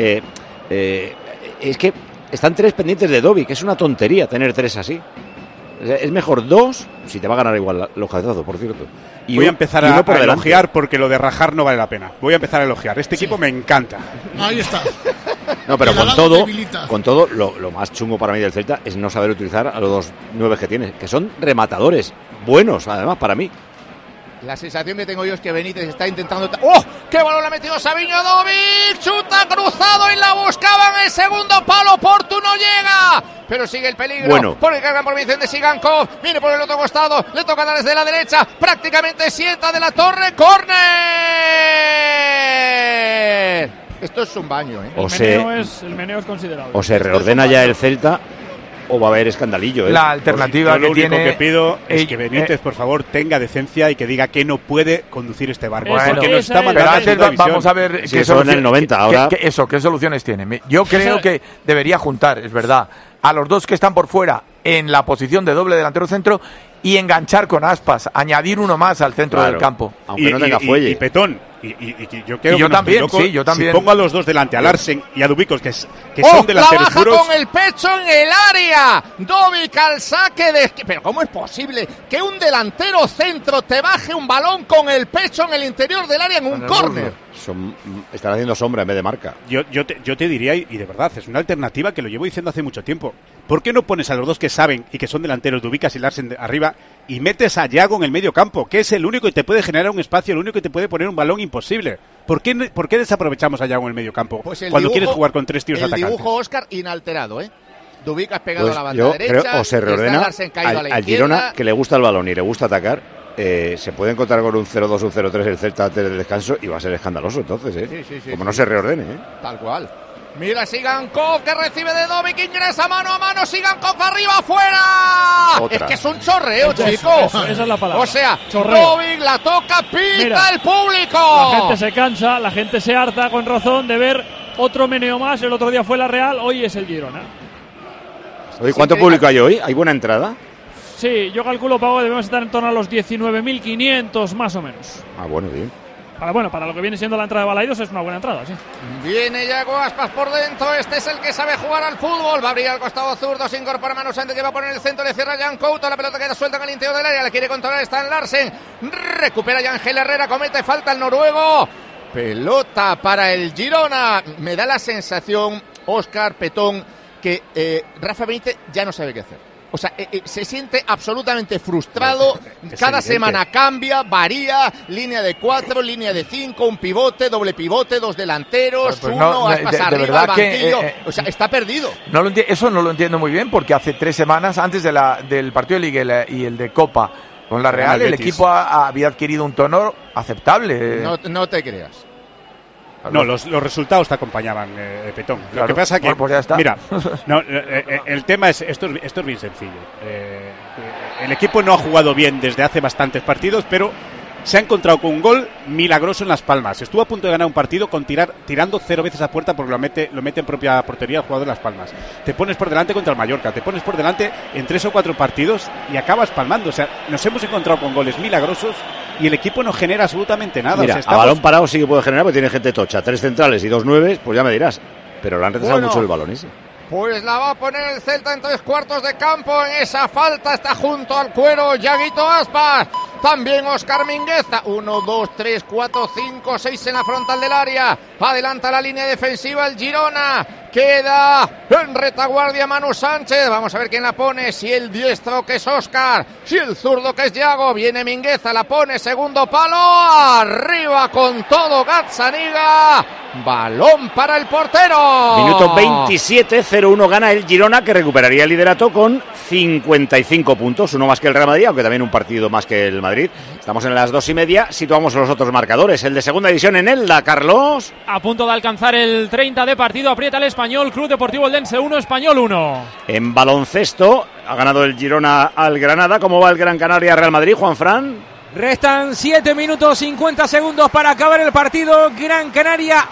Speaker 3: Es que están 3 pendientes de Dobby, que es una tontería tener 3 así. Es mejor 2, si te va a ganar igual los cabezazos, por cierto. Y
Speaker 9: voy a empezar a elogiar, porque lo de rajar no vale la pena. Voy a empezar a elogiar. Este equipo me encanta.
Speaker 13: Ahí está.
Speaker 3: No, pero con todo, lo más chungo para mí del Celta es no saber utilizar a los 2 9 que tiene, que son rematadores buenos, además, para mí.
Speaker 5: La sensación que tengo yo es que Benítez está intentando... ¡Oh! ¡Qué balón le ha metido Savinho Dovic! ¡Chuta cruzado y la buscaban! ¡El segundo palo! ¡Portu no llega! Pero sigue el peligro.
Speaker 3: Bueno.
Speaker 5: Por el cargan por Vicente Sigankov. Viene por el otro costado. Le toca dar desde la derecha. Prácticamente sienta de la Torre. ¡Córner! Esto es un baño, ¿eh?
Speaker 6: El meneo es considerable.
Speaker 3: O se reordena ya el Celta, o va a haber escandalillo, ¿eh?
Speaker 10: La alternativa
Speaker 9: lo único
Speaker 10: tiene...
Speaker 9: que pido es que Benítez, por favor, tenga decencia y que diga que no puede conducir este barco.
Speaker 10: Bueno,
Speaker 9: porque nos está mandando
Speaker 10: pero antes vamos a ver
Speaker 3: si eso en el 90 ahora.
Speaker 10: ¿Qué soluciones tiene? Yo creo que debería juntar, es verdad, a los 2 que están por fuera en la posición de doble delantero centro y enganchar con Aspas, añadir uno más al centro del campo.
Speaker 3: Aunque no tenga fuelle.
Speaker 9: Y Petón. Y yo creo
Speaker 10: yo
Speaker 9: que
Speaker 10: también,
Speaker 9: loco,
Speaker 10: sí, yo también.
Speaker 9: Si pongo a los 2 delante, a Larsen y a Dubicos, que son delanteros
Speaker 5: la baja
Speaker 9: puros.
Speaker 5: con el pecho en el área. Dovic al saque de... Pero ¿cómo es posible que un delantero centro te baje un balón con el pecho en el interior del área en un córner?
Speaker 3: Están haciendo sombra en vez de marca.
Speaker 9: Yo te diría, y de verdad, es una alternativa que lo llevo diciendo hace mucho tiempo. ¿Por qué no pones a los 2 que saben y que son delanteros, Dubicas y Larsen arriba, y metes a Yago en el medio campo, que es el único que te puede generar un espacio, el único que te puede poner un balón imposible? ¿Por qué desaprovechamos a Yago en el medio campo cuando quieres jugar con 3 tíos atacantes?
Speaker 5: El dibujo, Óscar, inalterado, ¿eh? Dubicas pegado a la banda
Speaker 3: yo
Speaker 5: derecha.
Speaker 3: Creo, o se reordena al Girona, que le gusta el balón y le gusta atacar. Se puede encontrar con un 0-2, un 0-3 el Celta antes del descanso y va a ser escandaloso entonces, ¿eh?
Speaker 5: Sí,
Speaker 3: como no se reordene, ¿eh?
Speaker 5: Tal cual. Mira Sigankov que recibe de Dovic, ingresa mano a mano, Sigankov arriba, afuera. Es que es un chorreo, chicos.
Speaker 6: Esa es la palabra.
Speaker 5: O sea,
Speaker 6: chorreo.
Speaker 5: Dovic la toca, pita.
Speaker 6: Mira,
Speaker 5: el público.
Speaker 6: La gente se cansa, la gente se harta con razón de ver otro meneo más. El otro día fue la Real, hoy es el Girona.
Speaker 3: Oye, ¿cuánto público hay hoy? ¿Hay buena entrada?
Speaker 6: Sí, yo calculo, Pau, debemos estar en torno a los 19.500 más o menos.
Speaker 3: Ah, bueno, bien.
Speaker 6: Para lo que viene siendo la entrada de Balaidos es una buena entrada, sí.
Speaker 5: Viene Yago Aspas por dentro, este es el que sabe jugar al fútbol, va a abrir al costado zurdo, se incorpora Manu Sánchez que va a poner el centro, le cierra Jan Couto, la pelota queda suelta en el interior del área, le quiere controlar Stan Larsen, recupera Yangel Herrera, comete falta el noruego, pelota para el Girona, me da la sensación, Óscar, Petón, que Rafa Benítez ya no sabe qué hacer. O sea, se siente absolutamente frustrado. Cada semana cambia, varía, línea de 4, línea de 5, un pivote, doble pivote, 2 delanteros,
Speaker 10: pues
Speaker 5: uno, Aspas arriba,
Speaker 10: verdad
Speaker 5: al banquillo.
Speaker 10: que,
Speaker 5: o sea, está perdido.
Speaker 10: Eso no lo entiendo muy bien porque hace 3 semanas, antes del partido de Liga y el de Copa con la Real, el equipo había adquirido un tono aceptable.
Speaker 5: No te creas.
Speaker 9: No, los resultados te acompañaban, Petón. Lo que pasa que,
Speaker 10: pues ya está.
Speaker 9: Mira, el tema es esto es bien sencillo. El equipo no ha jugado bien desde hace bastantes partidos, pero se ha encontrado con un gol milagroso en Las Palmas. Estuvo a punto de ganar un partido tirando 0 veces a puerta porque lo mete en propia portería el jugador de Las Palmas. Te pones por delante contra el Mallorca, te pones por delante en 3 o 4 partidos y acabas palmando. O sea, nos hemos encontrado con goles milagrosos y el equipo no genera absolutamente nada.
Speaker 3: Mira, a balón parado sí que puede generar porque tiene gente tocha. 3 centrales y 2 9, pues ya me dirás. Pero le han retrasado mucho el balón ese.
Speaker 5: Pues la va a poner el Celta en 3 cuartos de campo. En esa falta está junto al cuero Yaguito Aspas. También Óscar Mingueza. 1, 2, 3, 4, 5, 6 en la frontal del área. Adelanta la línea defensiva el Girona. Queda en retaguardia Manu Sánchez. Vamos a ver quién la pone. Si el diestro, que es Óscar. Si el zurdo, que es Yago. Viene Mingueza, la pone. Segundo palo. Arriba con todo Gazzaniga. Balón para el portero.
Speaker 3: Minuto 27, 0-1 gana el Girona, que recuperaría el liderato con 55 puntos, uno más que el Real Madrid, aunque también un partido más que el Madrid. Estamos en las 2:30, situamos los otros marcadores. El de segunda división en Elda, Carlos.
Speaker 6: A punto de alcanzar el 30 de partido, aprieta el Español, Club Deportivo Eldense 1, Español 1.
Speaker 3: En baloncesto, ha ganado el Girona al Granada. ¿Cómo va el Gran Canaria Real Madrid, Juanfran?
Speaker 8: Restan 7 minutos 50 segundos para acabar el partido. Gran Canaria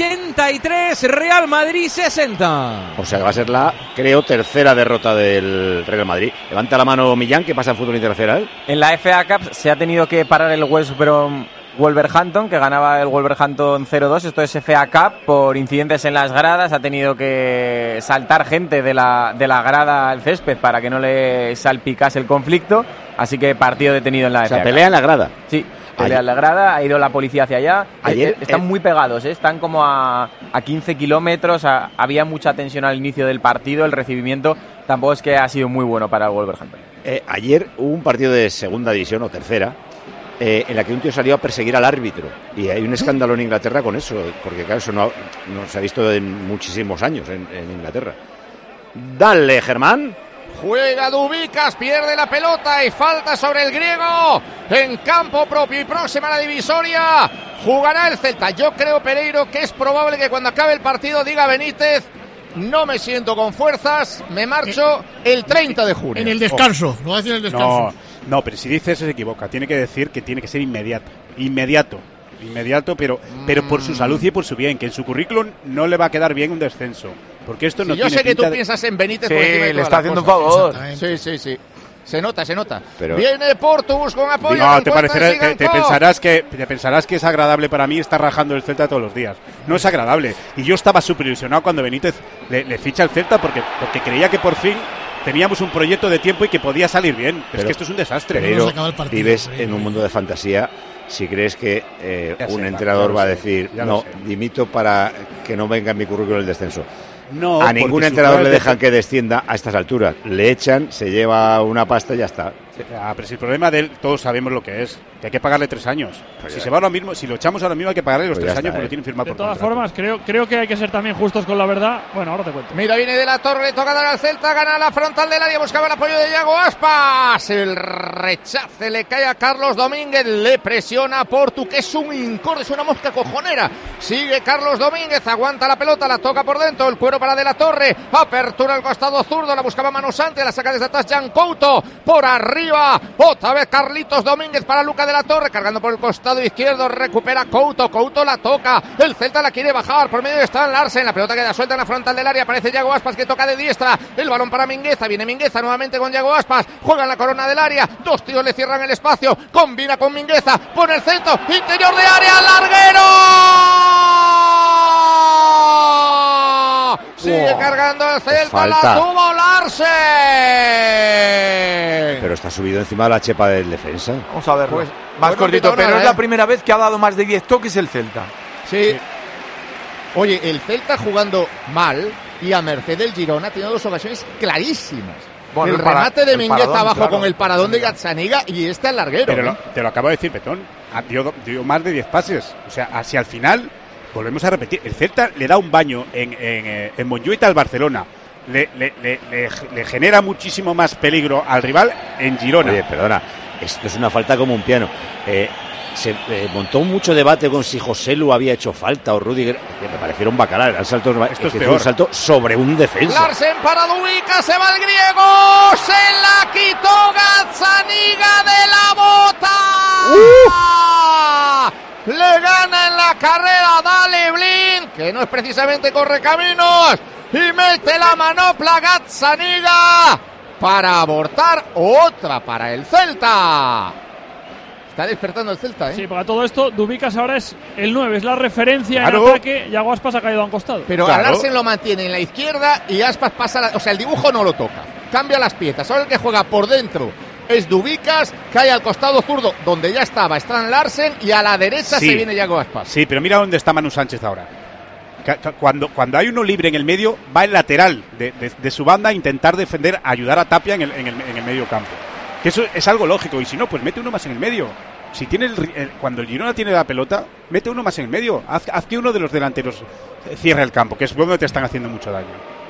Speaker 8: 83, Real Madrid 60.
Speaker 3: O sea que va a ser la, creo, tercera derrota del Real Madrid. Levanta la mano Millán, ¿qué pasa en fútbol internacional?
Speaker 14: En la FA Cup se ha tenido que parar el West Brom Wolverhampton, que ganaba el Wolverhampton 0-2. Esto es FA Cup por incidentes en las gradas. Ha tenido que saltar gente de la grada al césped para que no le salpicase el conflicto. Así que partido detenido en la FA Cup.
Speaker 3: O sea, pelea en la grada.
Speaker 14: Sí, pelea en la grada. Ha ido la policía hacia allá.
Speaker 3: Ayer,
Speaker 14: están muy pegados, están como a 15 kilómetros. Había mucha tensión al inicio del partido. El recibimiento tampoco es que ha sido muy bueno para el Wolverhampton.
Speaker 3: Ayer hubo un partido de segunda división o tercera en la que un tío salió a perseguir al árbitro, y hay un escándalo en Inglaterra con eso, porque claro, eso no se ha visto en muchísimos años en Inglaterra. Dale, Germán.
Speaker 5: Juega Dubicas, pierde la pelota y falta sobre el griego en campo propio y próxima a la divisoria. Jugará el Celta. Yo creo, Pereiro, que es probable que cuando acabe el partido diga Benítez: no me siento con fuerzas, me marcho el 30 de junio.
Speaker 13: En el descanso, lo va a decir en el descanso.
Speaker 9: No, pero si dice eso se equivoca. Tiene que decir que tiene que ser inmediato, pero por su salud y por su bien, que en su currículum no le va a quedar bien un descenso, porque esto no
Speaker 5: yo
Speaker 9: tiene
Speaker 5: sé que tú
Speaker 9: pinta
Speaker 5: piensas en Benítez,
Speaker 10: sí,
Speaker 5: por encima de
Speaker 10: le está haciendo un favor.
Speaker 5: Sí. Se nota.
Speaker 3: Pero
Speaker 5: viene Portus con apoyo.
Speaker 9: No, te pensarás que es agradable para mí estar rajando el Celta todos los días. No es agradable. Y yo estaba súper ilusionado cuando Benítez le ficha el Celta porque creía que por fin teníamos un proyecto de tiempo y que podía salir bien. Pero es que esto es un desastre.
Speaker 3: Pero vives en un mundo de fantasía si crees que un entrenador va a decir: no, dimito para que no venga en mi currículum el descenso.
Speaker 9: No,
Speaker 3: a ningún entrenador le dejan que descienda a estas alturas. Le echan, se lleva una pasta y ya está.
Speaker 9: Pero si el problema de él, todos sabemos lo que es, que hay que pagarle 3 años. Si se va ahora mismo, si lo echamos ahora mismo, hay que pagarle los 3 años porque lo tienen firmado por
Speaker 6: contrato. De todas formas, creo que hay que ser también justos con la verdad. Bueno, ahora te cuento.
Speaker 5: Mira, viene de la Torre, toca dar al Celta, gana la frontal del área, buscaba el apoyo de Iago Aspas. El rechace le cae a Carlos Domínguez, le presiona a Portu, que es un incorde, es una mosca cojonera. Sigue Carlos Domínguez, aguanta la pelota, la toca por dentro, el cuero para de la Torre, apertura al costado zurdo, la buscaba Manu Sánchez, la saca desde atrás Jan Couto, por arriba, otra vez Carlitos Domínguez para Luca de la Torre, cargando por el costado izquierdo, recupera Couto la toca, el Celta la quiere bajar, por medio de Stan Larsen, la pelota queda suelta en la frontal del área, aparece Iago Aspas que toca de diestra, el balón para Mingueza, viene Mingueza nuevamente con Iago Aspas, juega en la corona del área, 2 tíos le cierran el espacio, combina con Mingueza, pone el centro, interior de área, larguero. Sigue cargando el Celta, la tuvo Larsen.
Speaker 3: Pero está subido encima de la chepa del defensa.
Speaker 10: Vamos a verlo. Pues, más cortito, pero es la primera vez que ha dado más de 10 toques el Celta.
Speaker 5: Sí. Oye, el Celta jugando mal y a merced del Girona tiene 2 ocasiones clarísimas. Bueno, el remate de Mingueza abajo, claro, con el paradón de Gazzaniga y este al larguero.
Speaker 9: Pero te lo acabo de decir, Petón. Dio más de 10 pases. O sea, hacia el final, volvemos a repetir. El Celta le da un baño en Montjuïc al Barcelona. Le genera muchísimo más peligro al rival en Girona.
Speaker 3: Oye, perdona, esto es una falta como un piano. Se montó mucho debate con si José Lu había hecho falta o Rudiger, que me parecieron bacalar. Esto es peor. Un salto sobre un defensa.
Speaker 5: Larsen para Dubicka, se va el griego, se la quitó Gazzaniga de la bota. Le gana en la carrera Dale Blind, que no es precisamente correcaminos, y mete la manopla Gazzaniga para abortar otra para el Celta. Está despertando el Celta, ¿eh?
Speaker 6: Sí, para todo esto, Dubicas ahora es el 9, es la referencia en ataque, y Aspas ha caído a un costado.
Speaker 5: Pero Larsen lo mantiene en la izquierda y Aspas pasa, o sea, el dibujo no lo toca. Cambia las piezas. Ahora el que juega por dentro es Dubicas, cae al costado zurdo, donde ya estaba Stan Larsen, y a la derecha se viene Iago Aspas.
Speaker 9: Sí, pero mira dónde está Manu Sánchez ahora. Cuando hay uno libre en el medio, va el lateral de su banda a intentar defender, a ayudar a Tapia en el medio campo. Que eso es algo lógico, y si no, pues mete uno más en el medio. Si tiene cuando el Girona tiene la pelota, mete uno más en el medio. Haz que uno de los delanteros cierre el campo, que es donde te están haciendo mucho daño.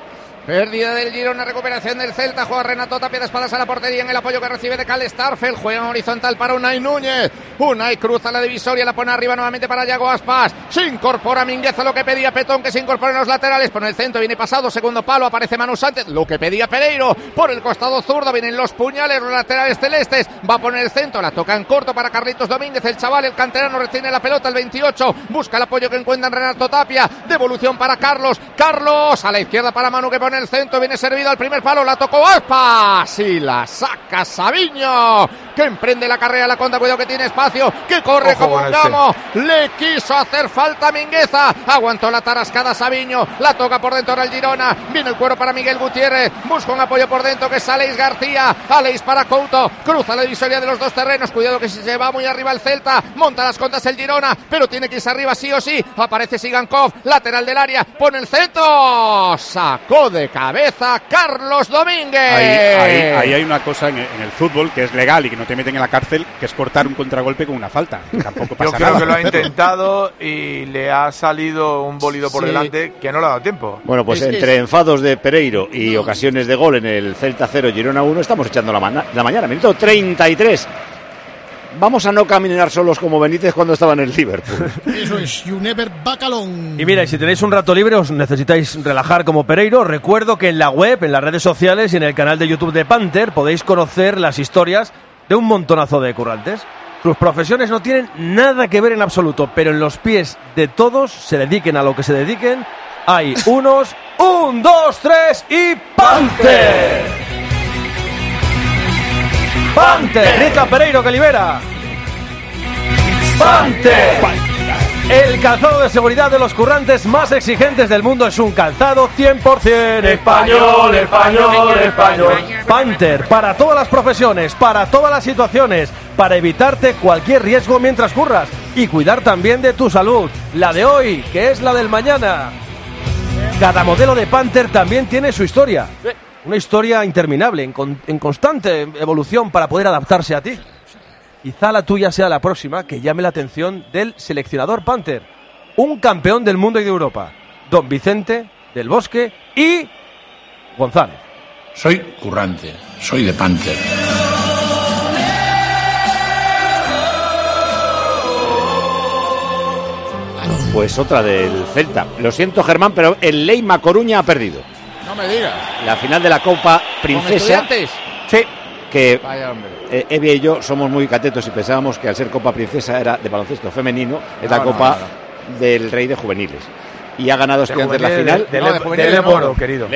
Speaker 5: Pérdida del Girona, recuperación del Celta, juega Renato Tapia de espaldas a la portería en el apoyo que recibe de Cal Starfel, juega en horizontal para Unai Núñez, Unai cruza la divisoria, la pone arriba nuevamente para Yago Aspas, se incorpora Mingueza, lo que pedía Petón, que se incorpora en los laterales, pone el centro, viene pasado, segundo palo, aparece Manu Sánchez, lo que pedía Pereiro, por el costado zurdo, vienen los puñales, los laterales celestes, va a poner el centro, la toca en corto para Carlitos Domínguez, el chaval, el canterano, retiene la pelota, el 28, busca el apoyo que encuentra en Renato Tapia, devolución para Carlos a la izquierda para Manu, que pone el centro, viene servido al primer palo, la tocó Aspas y la saca Savinho, que emprende la carrera, la contra, cuidado que tiene espacio, que corre como un gamo, le quiso hacer falta Mingueza, aguantó la tarascada Savinho, la toca por dentro al Girona, viene el cuero para Miguel Gutiérrez, busca un apoyo por dentro que es Aleix García, Aleix para Couto, cruza la divisoria de los dos terrenos, cuidado que si se va muy arriba el Celta, monta las contras el Girona, pero tiene que irse arriba sí o sí, aparece Sigankov, lateral del área, pone el centro, sacó de cabeza Carlos Domínguez.
Speaker 9: Ahí hay una cosa en el fútbol que es legal y que no te meten en la cárcel, que es cortar un contragolpe con una falta. Tampoco pasa nada.
Speaker 10: Yo creo que lo ha intentado y le ha salido un bólido por delante que no le ha dado tiempo.
Speaker 3: Bueno, pues entre enfados de Pereiro y ocasiones de gol en el Celta 0, Girona 1, estamos echando la mañana. Minuto 33. Vamos a no caminar solos como Benítez cuando estaba en el Liverpool.
Speaker 13: Eso es, you never back alone.
Speaker 15: Y mira, si tenéis un rato libre, os necesitáis relajar como Pereiro, recuerdo que en la web, en las redes sociales y en el canal de YouTube de Panther podéis conocer las historias de un montonazo de currantes. Sus profesiones no tienen nada que ver en absoluto, pero en los pies de todos, se dediquen a lo que se dediquen, hay unos 1, 2, 3 y Panther. Panther, grita Pereiro que libera. Panther. El calzado de seguridad de los currantes más exigentes del mundo es un calzado 100% español. Panther, para todas las profesiones, para todas las situaciones, para evitarte cualquier riesgo mientras curras y cuidar también de tu salud, la de hoy, que es la del mañana. Cada modelo de Panther también tiene su historia. Una historia interminable, en constante evolución para poder adaptarse a ti. Quizá la tuya sea la próxima que llame la atención del seleccionador Panther. Un campeón del mundo y de Europa. Don Vicente, del Bosque y González.
Speaker 16: Soy currante, soy de Panther.
Speaker 3: Pues otra del Celta. Lo siento, Germán, pero el Leima Coruña ha perdido.
Speaker 5: No me digas.
Speaker 3: La final de la Copa Princesa.
Speaker 5: ¿Con Estudiantes?
Speaker 3: Sí. Que
Speaker 5: Vaya hombre.
Speaker 3: Evia y yo somos muy catetos y pensábamos que al ser Copa Princesa era de baloncesto femenino, es la Copa del Rey de Juveniles. Y ha ganado Estudiantes la final.
Speaker 10: De Lep Oro, querido.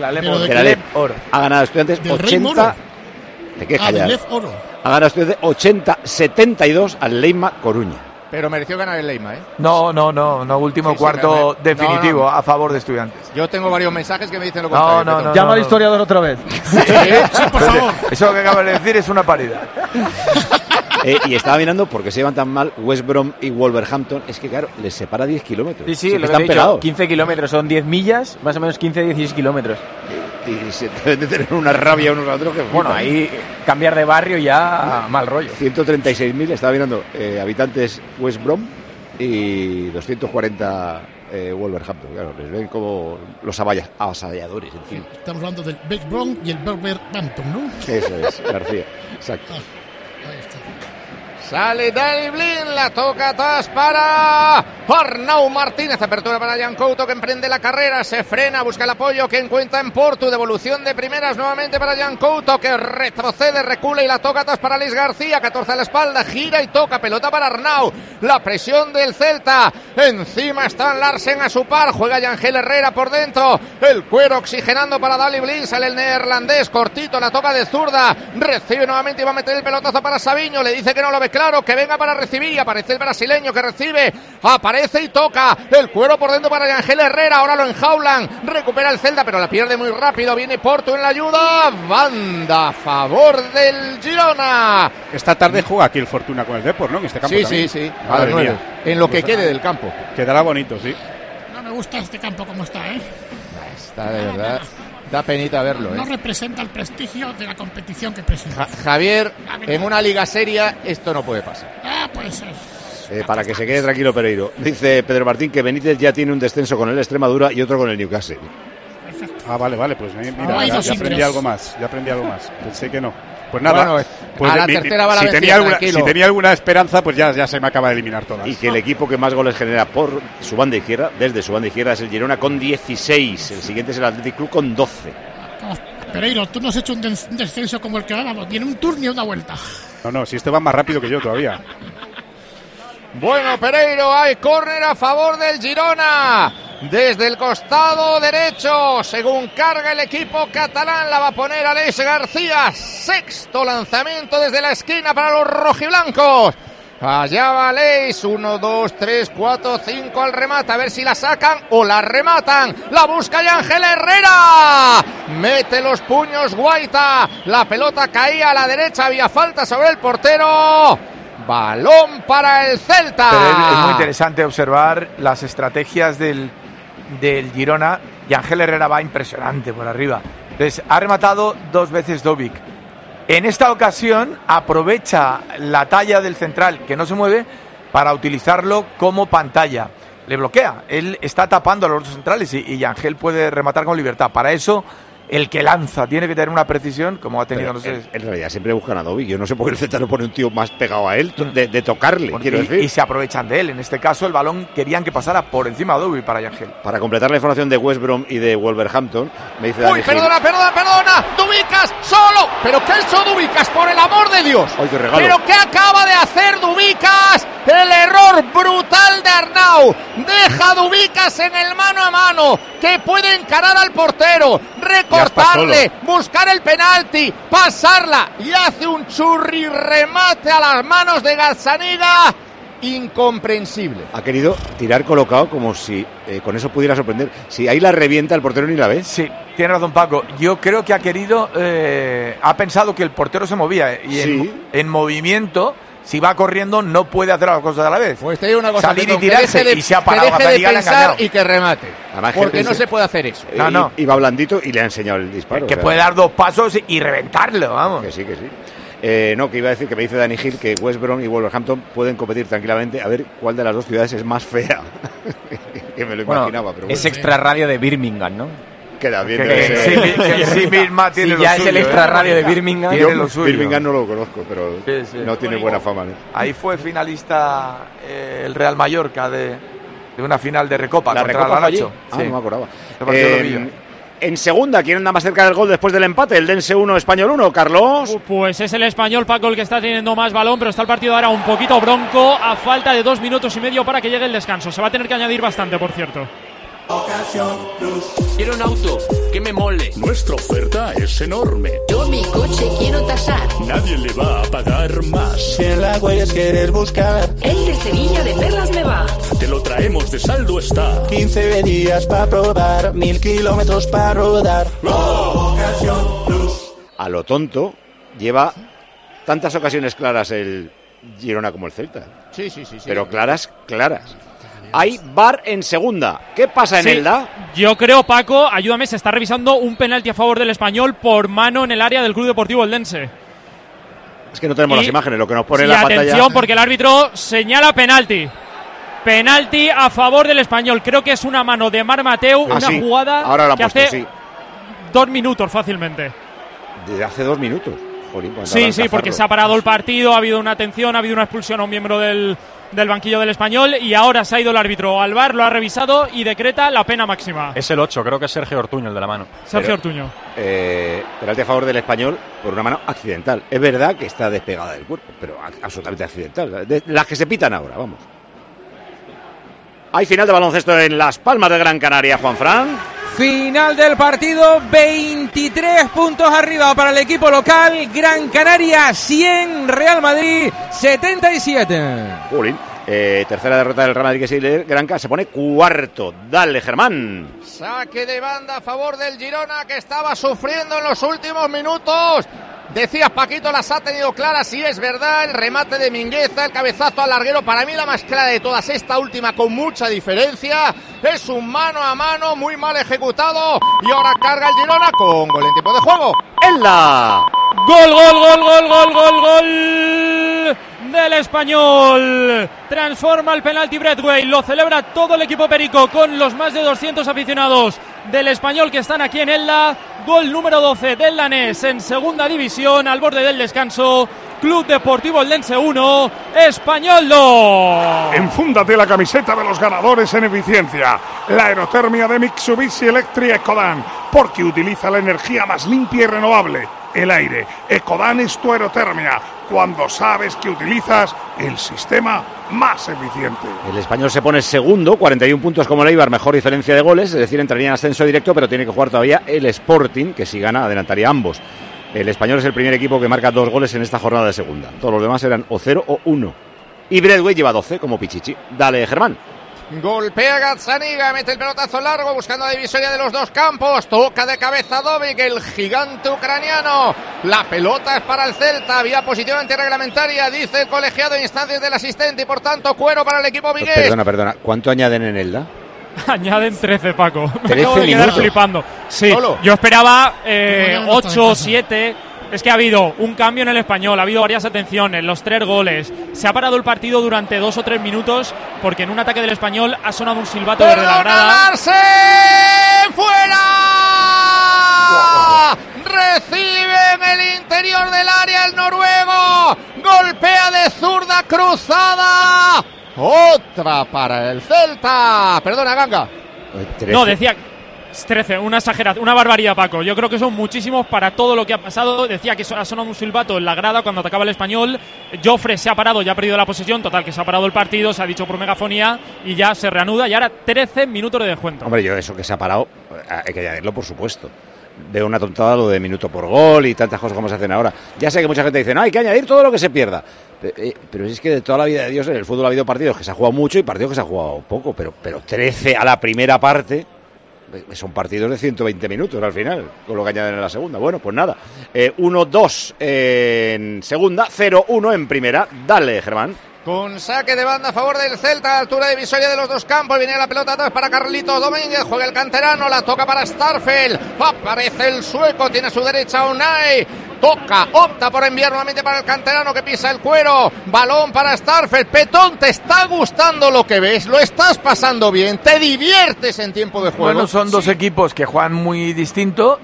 Speaker 3: Ha ganado Estudiantes 80. ¿De qué callar? Ha ganado Estudiantes 80-72 al Leima Coruña.
Speaker 5: Pero mereció ganar el Leima, ¿eh?
Speaker 10: No, último cuarto definitivo a favor de Estudiantes.
Speaker 5: Yo tengo varios mensajes que me dicen lo contrario.
Speaker 15: No. Llama al historiador otra vez.
Speaker 13: Sí, por favor.
Speaker 10: Eso que acabas de decir es una paridad.
Speaker 3: Y estaba mirando porque se llevan tan mal West Brom y Wolverhampton. Es que claro, les separa 10 kilómetros.
Speaker 14: Sí, lo están pegados. 15 kilómetros, son 10 millas, más o menos 15-16 kilómetros.
Speaker 3: Y se deben de tener una rabia unos a otros que
Speaker 14: bueno, ahí cambiar de barrio ya mal rollo.
Speaker 3: 136.000, estaba mirando habitantes West Brom y 240 Wolverhampton. Claro, les ven como los avasalladores, en fin.
Speaker 13: Estamos hablando del West Brom y el Wolverhampton, ¿no?
Speaker 3: Eso es, García, exacto.
Speaker 13: Ahí está.
Speaker 5: Sale Dani Blin, la toca atrás para Arnau Martínez, apertura para Jan Couto que emprende la carrera, se frena, busca el apoyo que encuentra en Portu, devolución de primeras nuevamente para Jan Couto que retrocede, recula y la toca atrás para Aleix García, 14 a la espalda, gira y toca, pelota para Arnau, la presión del Celta, encima está Larsen a su par, juega Yangel Herrera por dentro, el cuero oxigenando para Dani Blin, sale el neerlandés, cortito, la toca de zurda, recibe nuevamente y va a meter el pelotazo para Savinho, le dice que no lo ve claro, que venga para recibir y aparece el brasileño que recibe, aparece y toca el cuero por dentro para Ángel Herrera, ahora lo enjaulan, recupera el Celta pero la pierde muy rápido, viene Porto en la ayuda, banda a favor del Girona.
Speaker 9: Esta tarde juega aquí el Fortuna con el Depor, ¿no? En este campo también.
Speaker 5: Sí, a las 9, en lo que quede del campo.
Speaker 9: Quedará bonito, sí.
Speaker 13: No me gusta este campo como está, ¿eh?
Speaker 5: Está de verdad... Da penita verlo,
Speaker 13: no representa el prestigio de la competición que presenta.
Speaker 5: Javier, en una liga seria esto no puede pasar.
Speaker 13: Puede ser.
Speaker 3: Para que se quede tranquilo Pereiro. Dice Pedro Martín que Benítez ya tiene un descenso con el Extremadura y otro con el Newcastle.
Speaker 9: Ah, vale, pues mira,
Speaker 13: No hay dos
Speaker 9: ya aprendí
Speaker 13: ingresos.
Speaker 9: algo más. Pensé que no. Pues nada,
Speaker 5: Bueno,
Speaker 9: pues
Speaker 5: a la tercera va la vencida, tranquilo.
Speaker 9: si tenía alguna esperanza, pues ya se me acaba de eliminar todas.
Speaker 3: Y que el equipo que más goles genera por su banda izquierda, desde su banda izquierda, es el Girona con 16. El siguiente es el Athletic Club con 12.
Speaker 13: Pereiro, tú no has hecho un descenso como el que dábamos, tiene un turno y una vuelta.
Speaker 9: No, si este va más rápido que yo todavía.
Speaker 5: Bueno, Pereiro, hay córner a favor del Girona. Desde el costado derecho, según carga el equipo catalán, la va a poner Aleix García. Sexto lanzamiento desde la esquina para los rojiblancos. Allá va Aleix, 1, 2, 3, 4, 5 al remate, a ver si la sacan o la rematan. La busca ya Ángel Herrera. Mete los puños Guaita. La pelota caía a la derecha, había falta sobre el portero. Balón para el Celta.
Speaker 10: Pero es muy interesante observar las estrategias del Girona, y Ángel Herrera va impresionante por arriba. Entonces, ha rematado 2 veces Dovic. En esta ocasión aprovecha la talla del central que no se mueve para utilizarlo como pantalla. Le bloquea, él está tapando a los dos centrales y Ángel puede rematar con libertad. Para eso, el que lanza tiene que tener una precisión como ha tenido.
Speaker 3: Pero, no sé. En realidad siempre buscan a Dovic. Yo no sé por qué el Celta no pone un tío más pegado a él de tocarle, quiero decir.
Speaker 10: Y se aprovechan de él. En este caso, el balón querían que pasara por encima de Dovic para Ángel.
Speaker 3: Para completar la información de West Brom y de Wolverhampton, me dice Dani
Speaker 5: Gil. Perdona. Dubicas solo. ¿Pero qué ha hecho Dubicas, por el amor de Dios?
Speaker 3: ¡Ay, qué regalo!
Speaker 5: ¿Pero qué acaba de hacer Dubicas? El error brutal de Arnau. Deja Dubicas en el mano a mano, que puede encarar al portero, recortarle, buscar el penalti, pasarla, y hace un churri remate a las manos de Gazzaniga. Incomprensible.
Speaker 3: Ha querido tirar colocado como si con eso pudiera sorprender. Si ahí la revienta, el portero ni la ve.
Speaker 10: Sí, tiene razón Paco. Yo creo que ha querido, ha pensado que el portero se movía y
Speaker 3: sí.
Speaker 10: en movimiento, si va corriendo, no puede hacer las cosas a la vez.
Speaker 5: Pues te digo una cosa,
Speaker 10: salir y tirarse, y se ha parado.
Speaker 5: Que deje de pensar y que remate.
Speaker 3: Además,
Speaker 5: porque no se puede hacer eso.
Speaker 10: No.
Speaker 3: Iba blandito y le ha enseñado el disparo.
Speaker 10: Que puede dar 2 pasos y reventarlo, vamos.
Speaker 3: Que sí. No, que iba a decir que me dice Dani Gil que West Brom y Wolverhampton pueden competir tranquilamente a ver cuál de las dos ciudades es más fea. Que me lo imaginaba, pero bueno.
Speaker 14: Es extra radio de Birmingham, ¿no?
Speaker 3: Queda bien.
Speaker 10: Sí misma tiene lo
Speaker 14: ya
Speaker 10: suyo,
Speaker 14: es el extra radio de Birmingham.
Speaker 10: Tiene lo suyo.
Speaker 3: Birmingham no lo conozco, pero no tiene buena fama, ¿no?
Speaker 10: Í fue finalista el Real Mallorca de una final de Recopa
Speaker 3: ¿La
Speaker 10: contra
Speaker 3: Recopa
Speaker 10: el Laracho.
Speaker 3: No me acordaba.
Speaker 10: En
Speaker 3: segunda, ¿quién anda más cerca del gol después del empate? El Dense 1, Español 1, Carlos.
Speaker 6: Pues es el Español, Paco, el que está teniendo más balón, pero está el partido ahora un poquito bronco a falta de 2 minutos y medio para que llegue el descanso. Se va a tener que añadir bastante, por cierto.
Speaker 17: Quiero un auto que me mole.
Speaker 18: Nuestra oferta es enorme.
Speaker 19: Yo mi coche quiero tasar.
Speaker 18: Nadie le va a pagar más.
Speaker 20: Si en la huellas quieres buscar,
Speaker 19: el de Sevilla de Perlas me va.
Speaker 18: Te lo traemos de saldo está.
Speaker 20: 15 días para probar, 1000 kilómetros para rodar.
Speaker 3: A lo tonto, lleva tantas ocasiones claras el Girona como el Celta.
Speaker 5: Sí.
Speaker 3: Pero claras. Hay VAR en segunda. ¿Qué pasa en Elda?
Speaker 6: Yo creo, Paco, ayúdame, se está revisando un penalti a favor del Español por mano en el área del Club Deportivo Eldense.
Speaker 3: Es que no tenemos las imágenes, lo que nos pone en la pantalla.
Speaker 6: Atención, porque el árbitro señala penalti. Penalti a favor del Español. Creo que es una mano de Marc Mateu, una jugada
Speaker 3: ahora
Speaker 6: que hace 2 minutos fácilmente.
Speaker 3: Desde hace 2 minutos. Jolín,
Speaker 6: sí, porque se ha parado el partido, ha habido una atención, ha habido una expulsión a un miembro del banquillo del Español y ahora se ha ido el árbitro al VAR, lo ha revisado y decreta la pena máxima.
Speaker 12: Es el 8, creo que es Sergio Ortuño el de la mano.
Speaker 6: Sergio Ortuño.
Speaker 3: Penalti a favor del Español por una mano accidental. Es verdad que está despegada del cuerpo, pero absolutamente accidental. De las que se pitan ahora, vamos. Hay final de baloncesto en Las Palmas de Gran Canaria, Juanfran.
Speaker 8: Final del partido, 23 puntos arriba para el equipo local. Gran Canaria 100, Real Madrid 77.
Speaker 3: Jolín. Tercera derrota del Real Madrid que sigue Granca, se pone cuarto. Dale, Germán.
Speaker 5: Saque de banda a favor del Girona, que estaba sufriendo en los últimos minutos. Decías, Paquito, las ha tenido claras, sí es verdad, el remate de Mingueza, el cabezazo al larguero, para mí la más clara de todas, esta última con mucha diferencia, es un mano a mano muy mal ejecutado, y ahora carga el Girona con gol en tiempo de juego.
Speaker 3: ¡En la!
Speaker 6: ¡Gol del Español! Transforma el penalti Bradway, lo celebra todo el equipo perico con los más de 200 aficionados del Español, que están aquí en Elda. Gol número 12 del danés en segunda división, al borde del descanso. Club Deportivo Eldense 1, Español 2.
Speaker 2: Enfúndate la camiseta de los ganadores en eficiencia. La aerotermia de Mitsubishi Electric Ecodan, porque utiliza la energía más limpia y renovable, el aire. Ecodan es tu aerotermia, cuando sabes que utilizas el sistema más eficiente.
Speaker 3: El Español se pone segundo, 41 puntos como el Eibar, mejor diferencia de goles, es decir, entraría en ascenso directo, pero tiene que jugar todavía el Sporting, que si gana adelantaría a ambos. El Español es el primer equipo que marca 2 goles en esta jornada de segunda. Todos los demás eran o 0 o 1. Y Bradway lleva 12 como Pichichi. Dale, Germán.
Speaker 5: Golpea Gazzaniga, mete el pelotazo largo buscando la divisoria de los dos campos. Toca de cabeza Dovic, el gigante ucraniano. La pelota es para el Celta. Vía posición antirreglamentaria, dice el colegiado en instancias del asistente, y por tanto cuero para el equipo vigués.
Speaker 3: Perdona. ¿Cuánto añaden en Elda?
Speaker 6: Añaden 13, Paco.
Speaker 3: 13
Speaker 6: Me acabo de quedar
Speaker 3: minutos.
Speaker 6: flipando. Sí,
Speaker 5: ¿Solo?
Speaker 6: yo esperaba 8, 7. Es que ha habido un cambio en el Español, ha habido varias atenciones, los 3 goles. Se ha parado el partido durante 2 o 3 minutos porque en un ataque del Español ha sonado un silbato desde la grada.
Speaker 5: Larsen, ¡fuera! Recibe en el interior del área el noruego. Golpea de zurda cruzada. Otra para el Celta. Perdona, Ganga.
Speaker 6: No, decía 13, una exageración, una barbaridad, Paco. Yo creo que son muchísimos para todo lo que ha pasado. Decía que ha sonado un silbato en la grada cuando atacaba el Español. Joffre se ha parado, ya ha perdido la posesión. Total, que se ha parado el partido, se ha dicho por megafonía y ya se reanuda. Y ahora 13 minutos de descuento.
Speaker 3: Hombre, yo eso que se ha parado, hay que añadirlo, por supuesto. Veo una tontada lo de minuto por gol y tantas cosas como se hacen ahora. Ya sé que mucha gente dice, no, hay que añadir todo lo que se pierda. Pero es que de toda la vida de Dios en el fútbol ha habido partidos que se ha jugado mucho y partidos que se ha jugado poco. Pero 13 a la primera parte son partidos de 120 minutos al final, con lo que añaden en la segunda. Bueno, pues nada. 1-2 en segunda, 0-1 en primera. Dale, Germán.
Speaker 5: Con saque de banda a favor del Celta, altura divisoria de los dos campos. Viene la pelota atrás para Carlitos Domínguez. Juega el canterano, la toca para Starfel. Aparece el sueco, tiene a su derecha Unai. Toca, opta por enviar nuevamente para el canterano que pisa el cuero. Balón para Starfel. Petón, ¿te está gustando lo que ves? ¿Lo estás pasando bien? ¿Te diviertes en tiempo de juego?
Speaker 10: Bueno, son dos equipos que juegan muy distinto.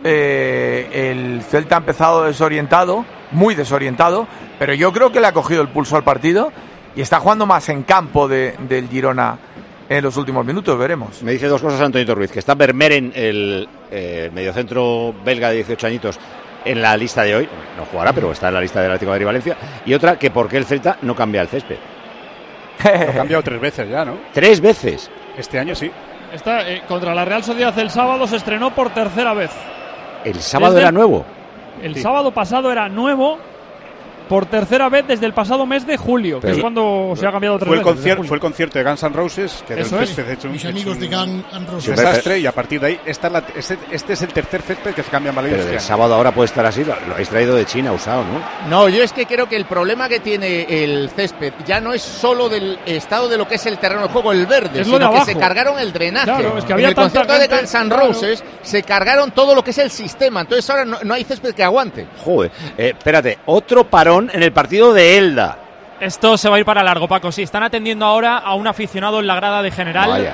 Speaker 10: El Celta ha empezado desorientado, muy desorientado, pero yo creo que le ha cogido el pulso al partido y está jugando más en campo del Girona en los últimos minutos, veremos.
Speaker 3: Me dice 2 cosas Antonio Ruiz, que está Vermeeren, el mediocentro belga de 18 añitos, en la lista de hoy. No jugará, pero está en la lista del Atlético de Madrid Valencia. Y otra, que por qué el Celta no cambia el césped.
Speaker 9: Lo ha cambiado 3 veces ya, ¿no?
Speaker 3: 3 veces.
Speaker 9: Este año sí.
Speaker 21: Contra la Real Sociedad el sábado se estrenó por tercera vez.
Speaker 3: ¿El sábado era nuevo?
Speaker 21: El sábado pasado era nuevo por tercera vez desde el pasado mes de julio, que es cuando se ha cambiado 3 veces.
Speaker 9: Fue el concierto de Guns N' Roses, que
Speaker 21: eso
Speaker 9: del
Speaker 21: es.
Speaker 9: césped hecho
Speaker 13: Mis amigos de Guns N' Roses.
Speaker 9: Desastre, y a partir de ahí, este es el tercer césped que se cambia en Valencia.
Speaker 3: Pero el sábado ahora puede estar así, lo habéis traído de China usado, ¿no?
Speaker 5: No, yo es que creo que el problema que tiene el césped ya no es solo del estado de lo que es el terreno de juego, el verde, sino que se cargaron el drenaje.
Speaker 21: Claro, es que había
Speaker 5: en el concierto de Guns N'
Speaker 21: claro.
Speaker 5: Roses se cargaron todo lo que es el sistema, entonces ahora no hay césped que aguante.
Speaker 3: Joder, espérate, otro parón en el partido de Elda.
Speaker 6: Esto se va a ir para largo, Paco. Sí, están atendiendo ahora a un aficionado en la grada de general.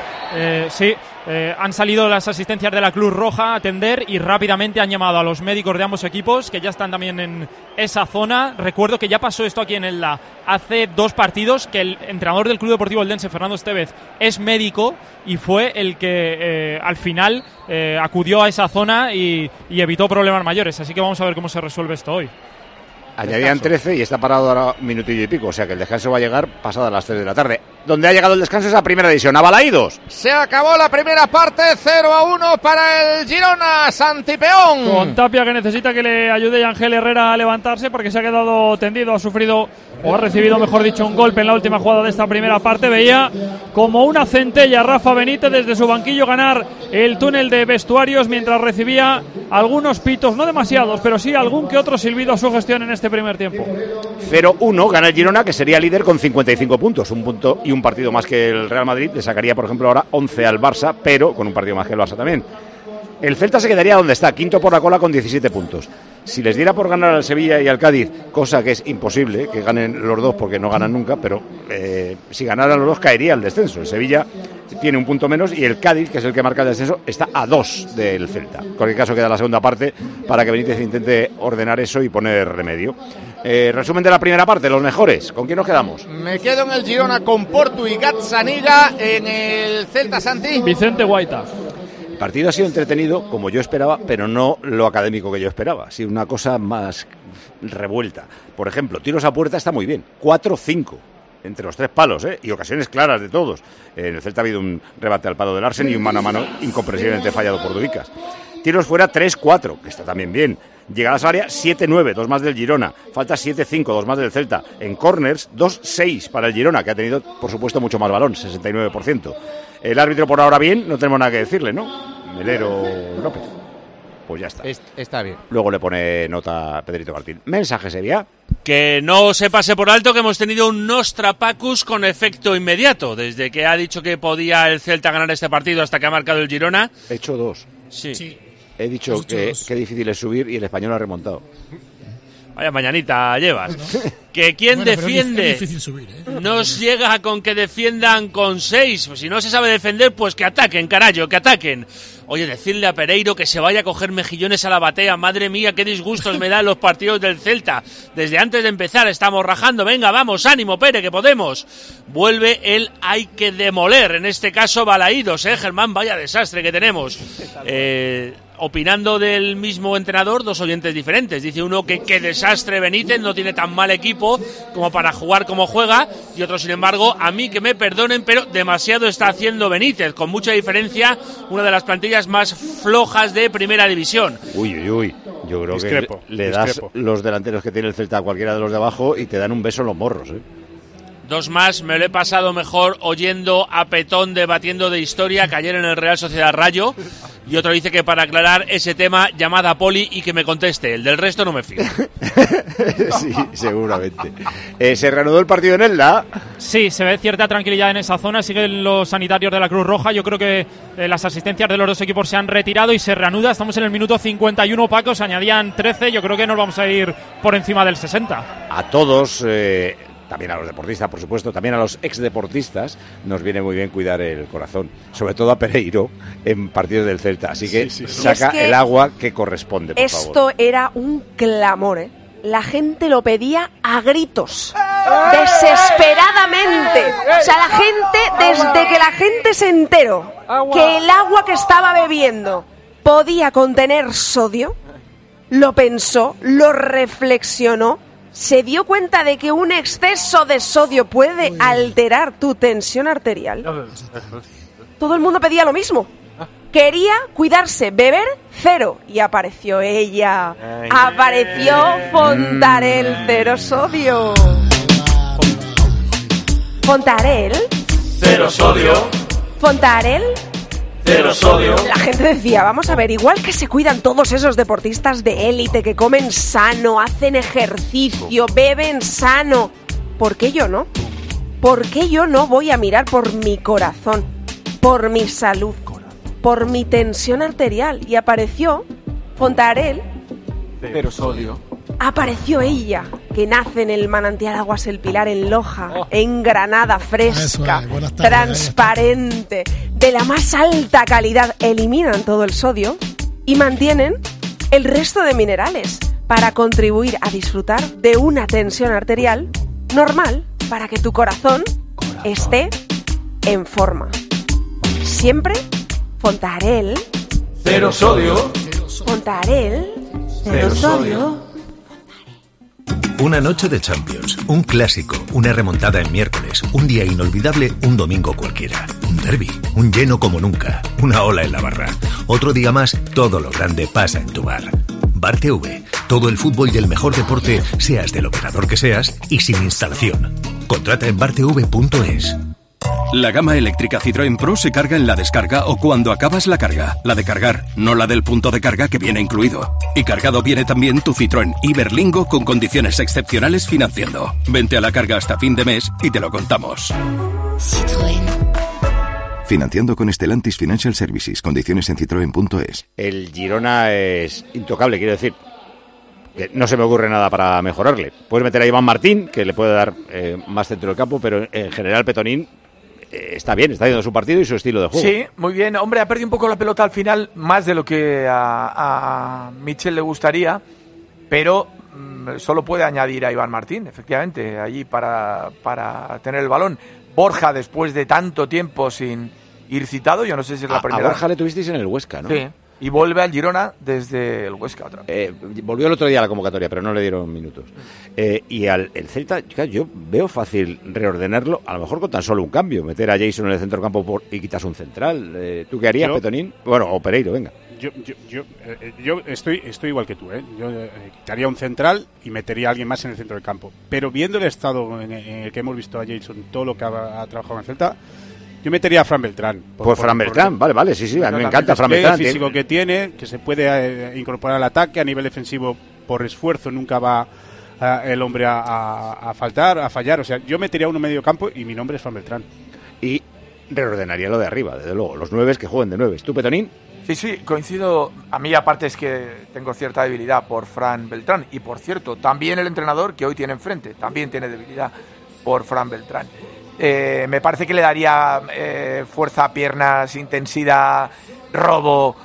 Speaker 6: Han salido las asistencias de la Cruz Roja a atender y rápidamente han llamado a los médicos de ambos equipos, que ya están también en esa zona. Recuerdo que ya pasó esto aquí en Elda hace 2 partidos, que el entrenador del Club Deportivo Eldense, Fernando Estevez, es médico y fue el que al final acudió a esa zona y evitó problemas mayores. Así que vamos a ver cómo se resuelve esto hoy.
Speaker 3: Añadían 13 y está parado ahora un minutillo y pico, o sea que el descanso va a llegar pasadas las 3 de la tarde. Donde ha llegado el descanso es a primera división, a Balaídos.
Speaker 5: Se acabó la primera parte, 0-1 para el Girona, Santipeón.
Speaker 21: Con Tapia, que necesita que le ayude Ángel Herrera a levantarse porque se ha quedado tendido, ha sufrido o ha recibido, mejor dicho, un golpe en la última jugada de esta primera parte. Veía como una centella Rafa Benítez desde su banquillo ganar el túnel de vestuarios mientras recibía algunos pitos, no demasiados, pero sí algún que otro silbido a su gestión en este primer tiempo.
Speaker 3: 0-1 gana el Girona, que sería líder con 55 puntos, un punto y un partido más que el Real Madrid. Le sacaría, por ejemplo, ahora 11 al Barça, pero con un partido más que el Barça también. El Celta se quedaría donde está, quinto por la cola con 17 puntos. Si les diera por ganar al Sevilla y al Cádiz, cosa que es imposible, que ganen los dos porque no ganan nunca, pero si ganaran los dos caería el descenso. El Sevilla tiene un punto menos y el Cádiz, que es el que marca el descenso, está a 2 del Celta. En cualquier caso queda la segunda parte para que Benítez intente ordenar eso y poner remedio. Resumen de la primera parte, los mejores. ¿Con quién nos quedamos?
Speaker 5: Me quedo en el Girona con Portu y Gazzaniga. En el Celta, Santi.
Speaker 21: Vicente Guaita.
Speaker 3: El partido ha sido entretenido, como yo esperaba, pero no lo académico que yo esperaba. Ha sido una cosa más revuelta. Por ejemplo, tiros a puerta está muy bien. 4-5. Entre los tres palos, y ocasiones claras de todos. En el Celta ha habido un rebate al palo del Arsen y un mano a mano incomprensiblemente fallado por Dubicas. Tiros fuera 3-4, que está también bien. Llegadas al área 7-9, 2 más del Girona. Falta 7-5, 2 más del Celta. En corners 2-6 para el Girona, que ha tenido, por supuesto, mucho más balón, 69%. El árbitro por ahora bien, no tenemos nada que decirle, ¿no? Melero López. Pues ya está.
Speaker 5: Está bien.
Speaker 3: Luego le pone nota Pedrito Martín. Mensaje sería...
Speaker 1: Que no se pase por alto que hemos tenido un Nostrapacus con efecto inmediato. Desde que ha dicho que podía el Celta ganar este partido hasta que ha marcado el Girona.
Speaker 3: He hecho 2.
Speaker 1: Sí.
Speaker 3: He dicho que difícil es subir y el Español ha remontado.
Speaker 1: Vaya mañanita llevas, ¿no? Que quien defiende
Speaker 13: es difícil subir,
Speaker 1: nos llega con que defiendan con 6. Pues si no se sabe defender, pues que ataquen, carajo, que ataquen. Oye, decirle a Pereiro que se vaya a coger mejillones a la batea. Madre mía, qué disgustos me dan los partidos del Celta. Desde antes de empezar estamos rajando. Venga, vamos, ánimo, Pere, que podemos. Vuelve el hay que demoler. En este caso, Balaídos, Germán, vaya desastre que tenemos. Opinando del mismo entrenador, dos oyentes diferentes. Dice uno que qué desastre Benítez, no tiene tan mal equipo como para jugar como juega, y otro, sin embargo, a mí que me perdonen, pero demasiado está haciendo Benítez, con mucha diferencia, una de las plantillas más flojas de primera división.
Speaker 3: Uy, yo creo que le das los delanteros que tiene el Celta a cualquiera de los de abajo y te dan un beso en los morros,
Speaker 1: Dos más, me lo he pasado mejor oyendo a Petón debatiendo de historia que ayer en el Real Sociedad Rayo. Y otro dice que para aclarar ese tema, llamada a Poli y que me conteste. El del resto no me fío.
Speaker 3: Sí, seguramente. ¿Se reanudó el partido en Elda?
Speaker 21: Sí, se ve cierta tranquilidad en esa zona. Siguen los sanitarios de la Cruz Roja. Yo creo que las asistencias de los dos equipos se han retirado y se reanuda. Estamos en el minuto 51, Paco. Se añadían 13. Yo creo que nos vamos a ir por encima del 60.
Speaker 3: A todos... también a los deportistas, por supuesto, también a los exdeportistas, nos viene muy bien cuidar el corazón, sobre todo a Pereiro en partidos del Celta, así que saca el agua que corresponde, por favor.
Speaker 4: Esto era un clamor, La gente lo pedía a gritos, desesperadamente. O sea, la gente, desde que la gente se enteró que el agua que estaba bebiendo podía contener sodio, lo pensó, lo reflexionó, se dio cuenta de que un exceso de sodio puede alterar tu tensión arterial. Todo el mundo pedía lo mismo. Quería cuidarse, beber cero. Y apareció ella. Apareció Fontarel cero sodio. Fontarel
Speaker 17: cero sodio.
Speaker 4: Fontarel
Speaker 17: cero sodio.
Speaker 4: La gente decía, vamos a ver, igual que se cuidan todos esos deportistas de élite que comen sano, hacen ejercicio, beben sano, ¿por qué yo no? ¿Por qué yo no voy a mirar por mi corazón, por mi salud, por mi tensión arterial? Y apareció Fontarel
Speaker 10: cero sodio.
Speaker 4: Apareció ella, que nace en el manantial Aguas El Pilar en Loja, en Granada, fresca, transparente, de la más alta calidad. Eliminan todo el sodio y mantienen el resto de minerales para contribuir a disfrutar de una tensión arterial normal para que tu corazón esté en forma. Siempre Fontarel
Speaker 17: cero sodio.
Speaker 4: Fontarel cero sodio.
Speaker 22: Una noche de Champions, un clásico, una remontada en miércoles, un día inolvidable, un domingo cualquiera, un derbi, un lleno como nunca, una ola en la barra. Otro día más, todo lo grande pasa en tu bar. Bar TV, todo el fútbol y el mejor deporte, seas del operador que seas y sin instalación. Contrata en bartv.es.
Speaker 23: La gama eléctrica Citroën Pro se carga en la descarga o cuando acabas la carga. La de cargar, no la del punto de carga que viene incluido. Y cargado viene también tu Citroën Iberlingo con condiciones excepcionales financiando. Vente a la carga hasta fin de mes y te lo contamos.
Speaker 22: Citroën. Financiando con Stellantis Financial Services. Condiciones en citroen.es.
Speaker 3: El Girona es intocable, quiero decir. Que no se me ocurre nada para mejorarle. Puedes meter a Iván Martín, que le puede dar más centro del campo, pero en general Petonín está bien, está haciendo su partido y su estilo de juego.
Speaker 10: Sí, muy bien. Hombre, ha perdido un poco la pelota al final, más de lo que a Michel le gustaría, pero solo puede añadir a Iván Martín, efectivamente, allí para tener el balón. Borja, después de tanto tiempo sin ir citado, yo no sé si es la primera.
Speaker 3: A Borja le tuvisteis en el Huesca, ¿no?
Speaker 10: Sí. Y vuelve al Girona desde el Huesca otra vez.
Speaker 3: Volvió el otro día a la convocatoria, pero no le dieron minutos. Y el Celta, yo veo fácil reordenarlo, a lo mejor con tan solo un cambio, meter a Jason en el centro campo y quitas un central. ¿Tú qué harías, Petonín? Bueno, o Pereiro, venga.
Speaker 9: Yo estoy igual que tú, ¿eh? Yo quitaría un central y metería a alguien más en el centro del campo. Pero viendo el estado en el que hemos visto a Jason, todo lo que ha trabajado en el Celta, yo metería a Fran Beltrán.
Speaker 3: Fran Beltrán, vale, sí, a mí me encanta Fran Beltrán.
Speaker 9: El físico que tiene, que se puede incorporar al ataque, a nivel defensivo, por esfuerzo, nunca va el hombre a fallar. O sea, yo metería uno medio campo y mi nombre es Fran Beltrán.
Speaker 3: Y reordenaría lo de arriba, desde luego, los 9 que jueguen de 9. ¿Tú, Petonín?
Speaker 10: Sí, coincido. A mí, aparte, es que tengo cierta debilidad por Fran Beltrán. Y, por cierto, también el entrenador que hoy tiene enfrente también tiene debilidad por Fran Beltrán. Me parece que le daría fuerza, piernas, intensidad, robo.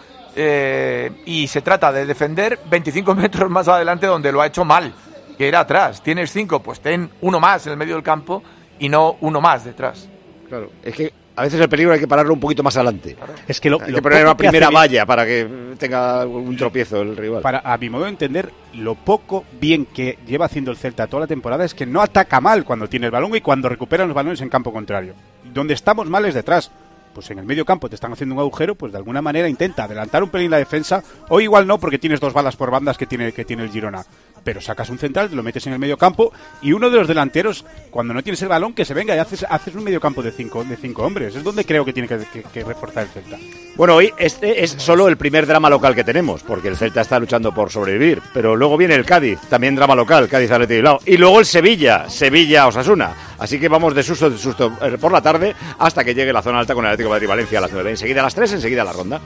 Speaker 10: Y se trata de defender 25 metros más adelante donde lo ha hecho mal, que era atrás. Tienes 5, pues ten uno más en el medio del campo y no uno más detrás.
Speaker 3: Claro, es que a veces el peligro hay que pararlo un poquito más adelante.
Speaker 10: Claro.
Speaker 9: Es que
Speaker 3: hay que poner una primera valla para que tenga un tropiezo el rival.
Speaker 9: A mi modo de entender, lo poco bien que lleva haciendo el Celta toda la temporada es que no ataca mal cuando tiene el balón y cuando recupera los balones en campo contrario. Donde estamos mal es detrás. Pues en el medio campo te están haciendo un agujero, pues de alguna manera intenta adelantar un pelín la defensa, o igual no, porque tienes 2 balas por bandas que tiene el Girona. Pero sacas un central, lo metes en el medio campo y uno de los delanteros, cuando no tienes el balón, que se venga y haces un medio campo de 5 hombres. Es donde creo que tiene que reforzar el Celta.
Speaker 3: Bueno, hoy este es solo el primer drama local que tenemos, porque el Celta está luchando por sobrevivir. Pero luego viene el Cádiz, también drama local, Cádiz Athletic de Bilbao. Y luego el Sevilla Osasuna. Así que vamos de susto por la tarde hasta que llegue la zona alta con el Atlético de Madrid Valencia a las 9. Enseguida a las 3, enseguida la ronda.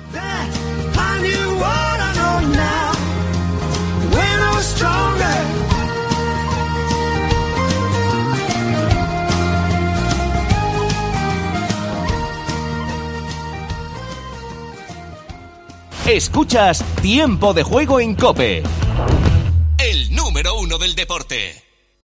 Speaker 7: Escuchas Tiempo de Juego en COPE, el número 1 del deporte.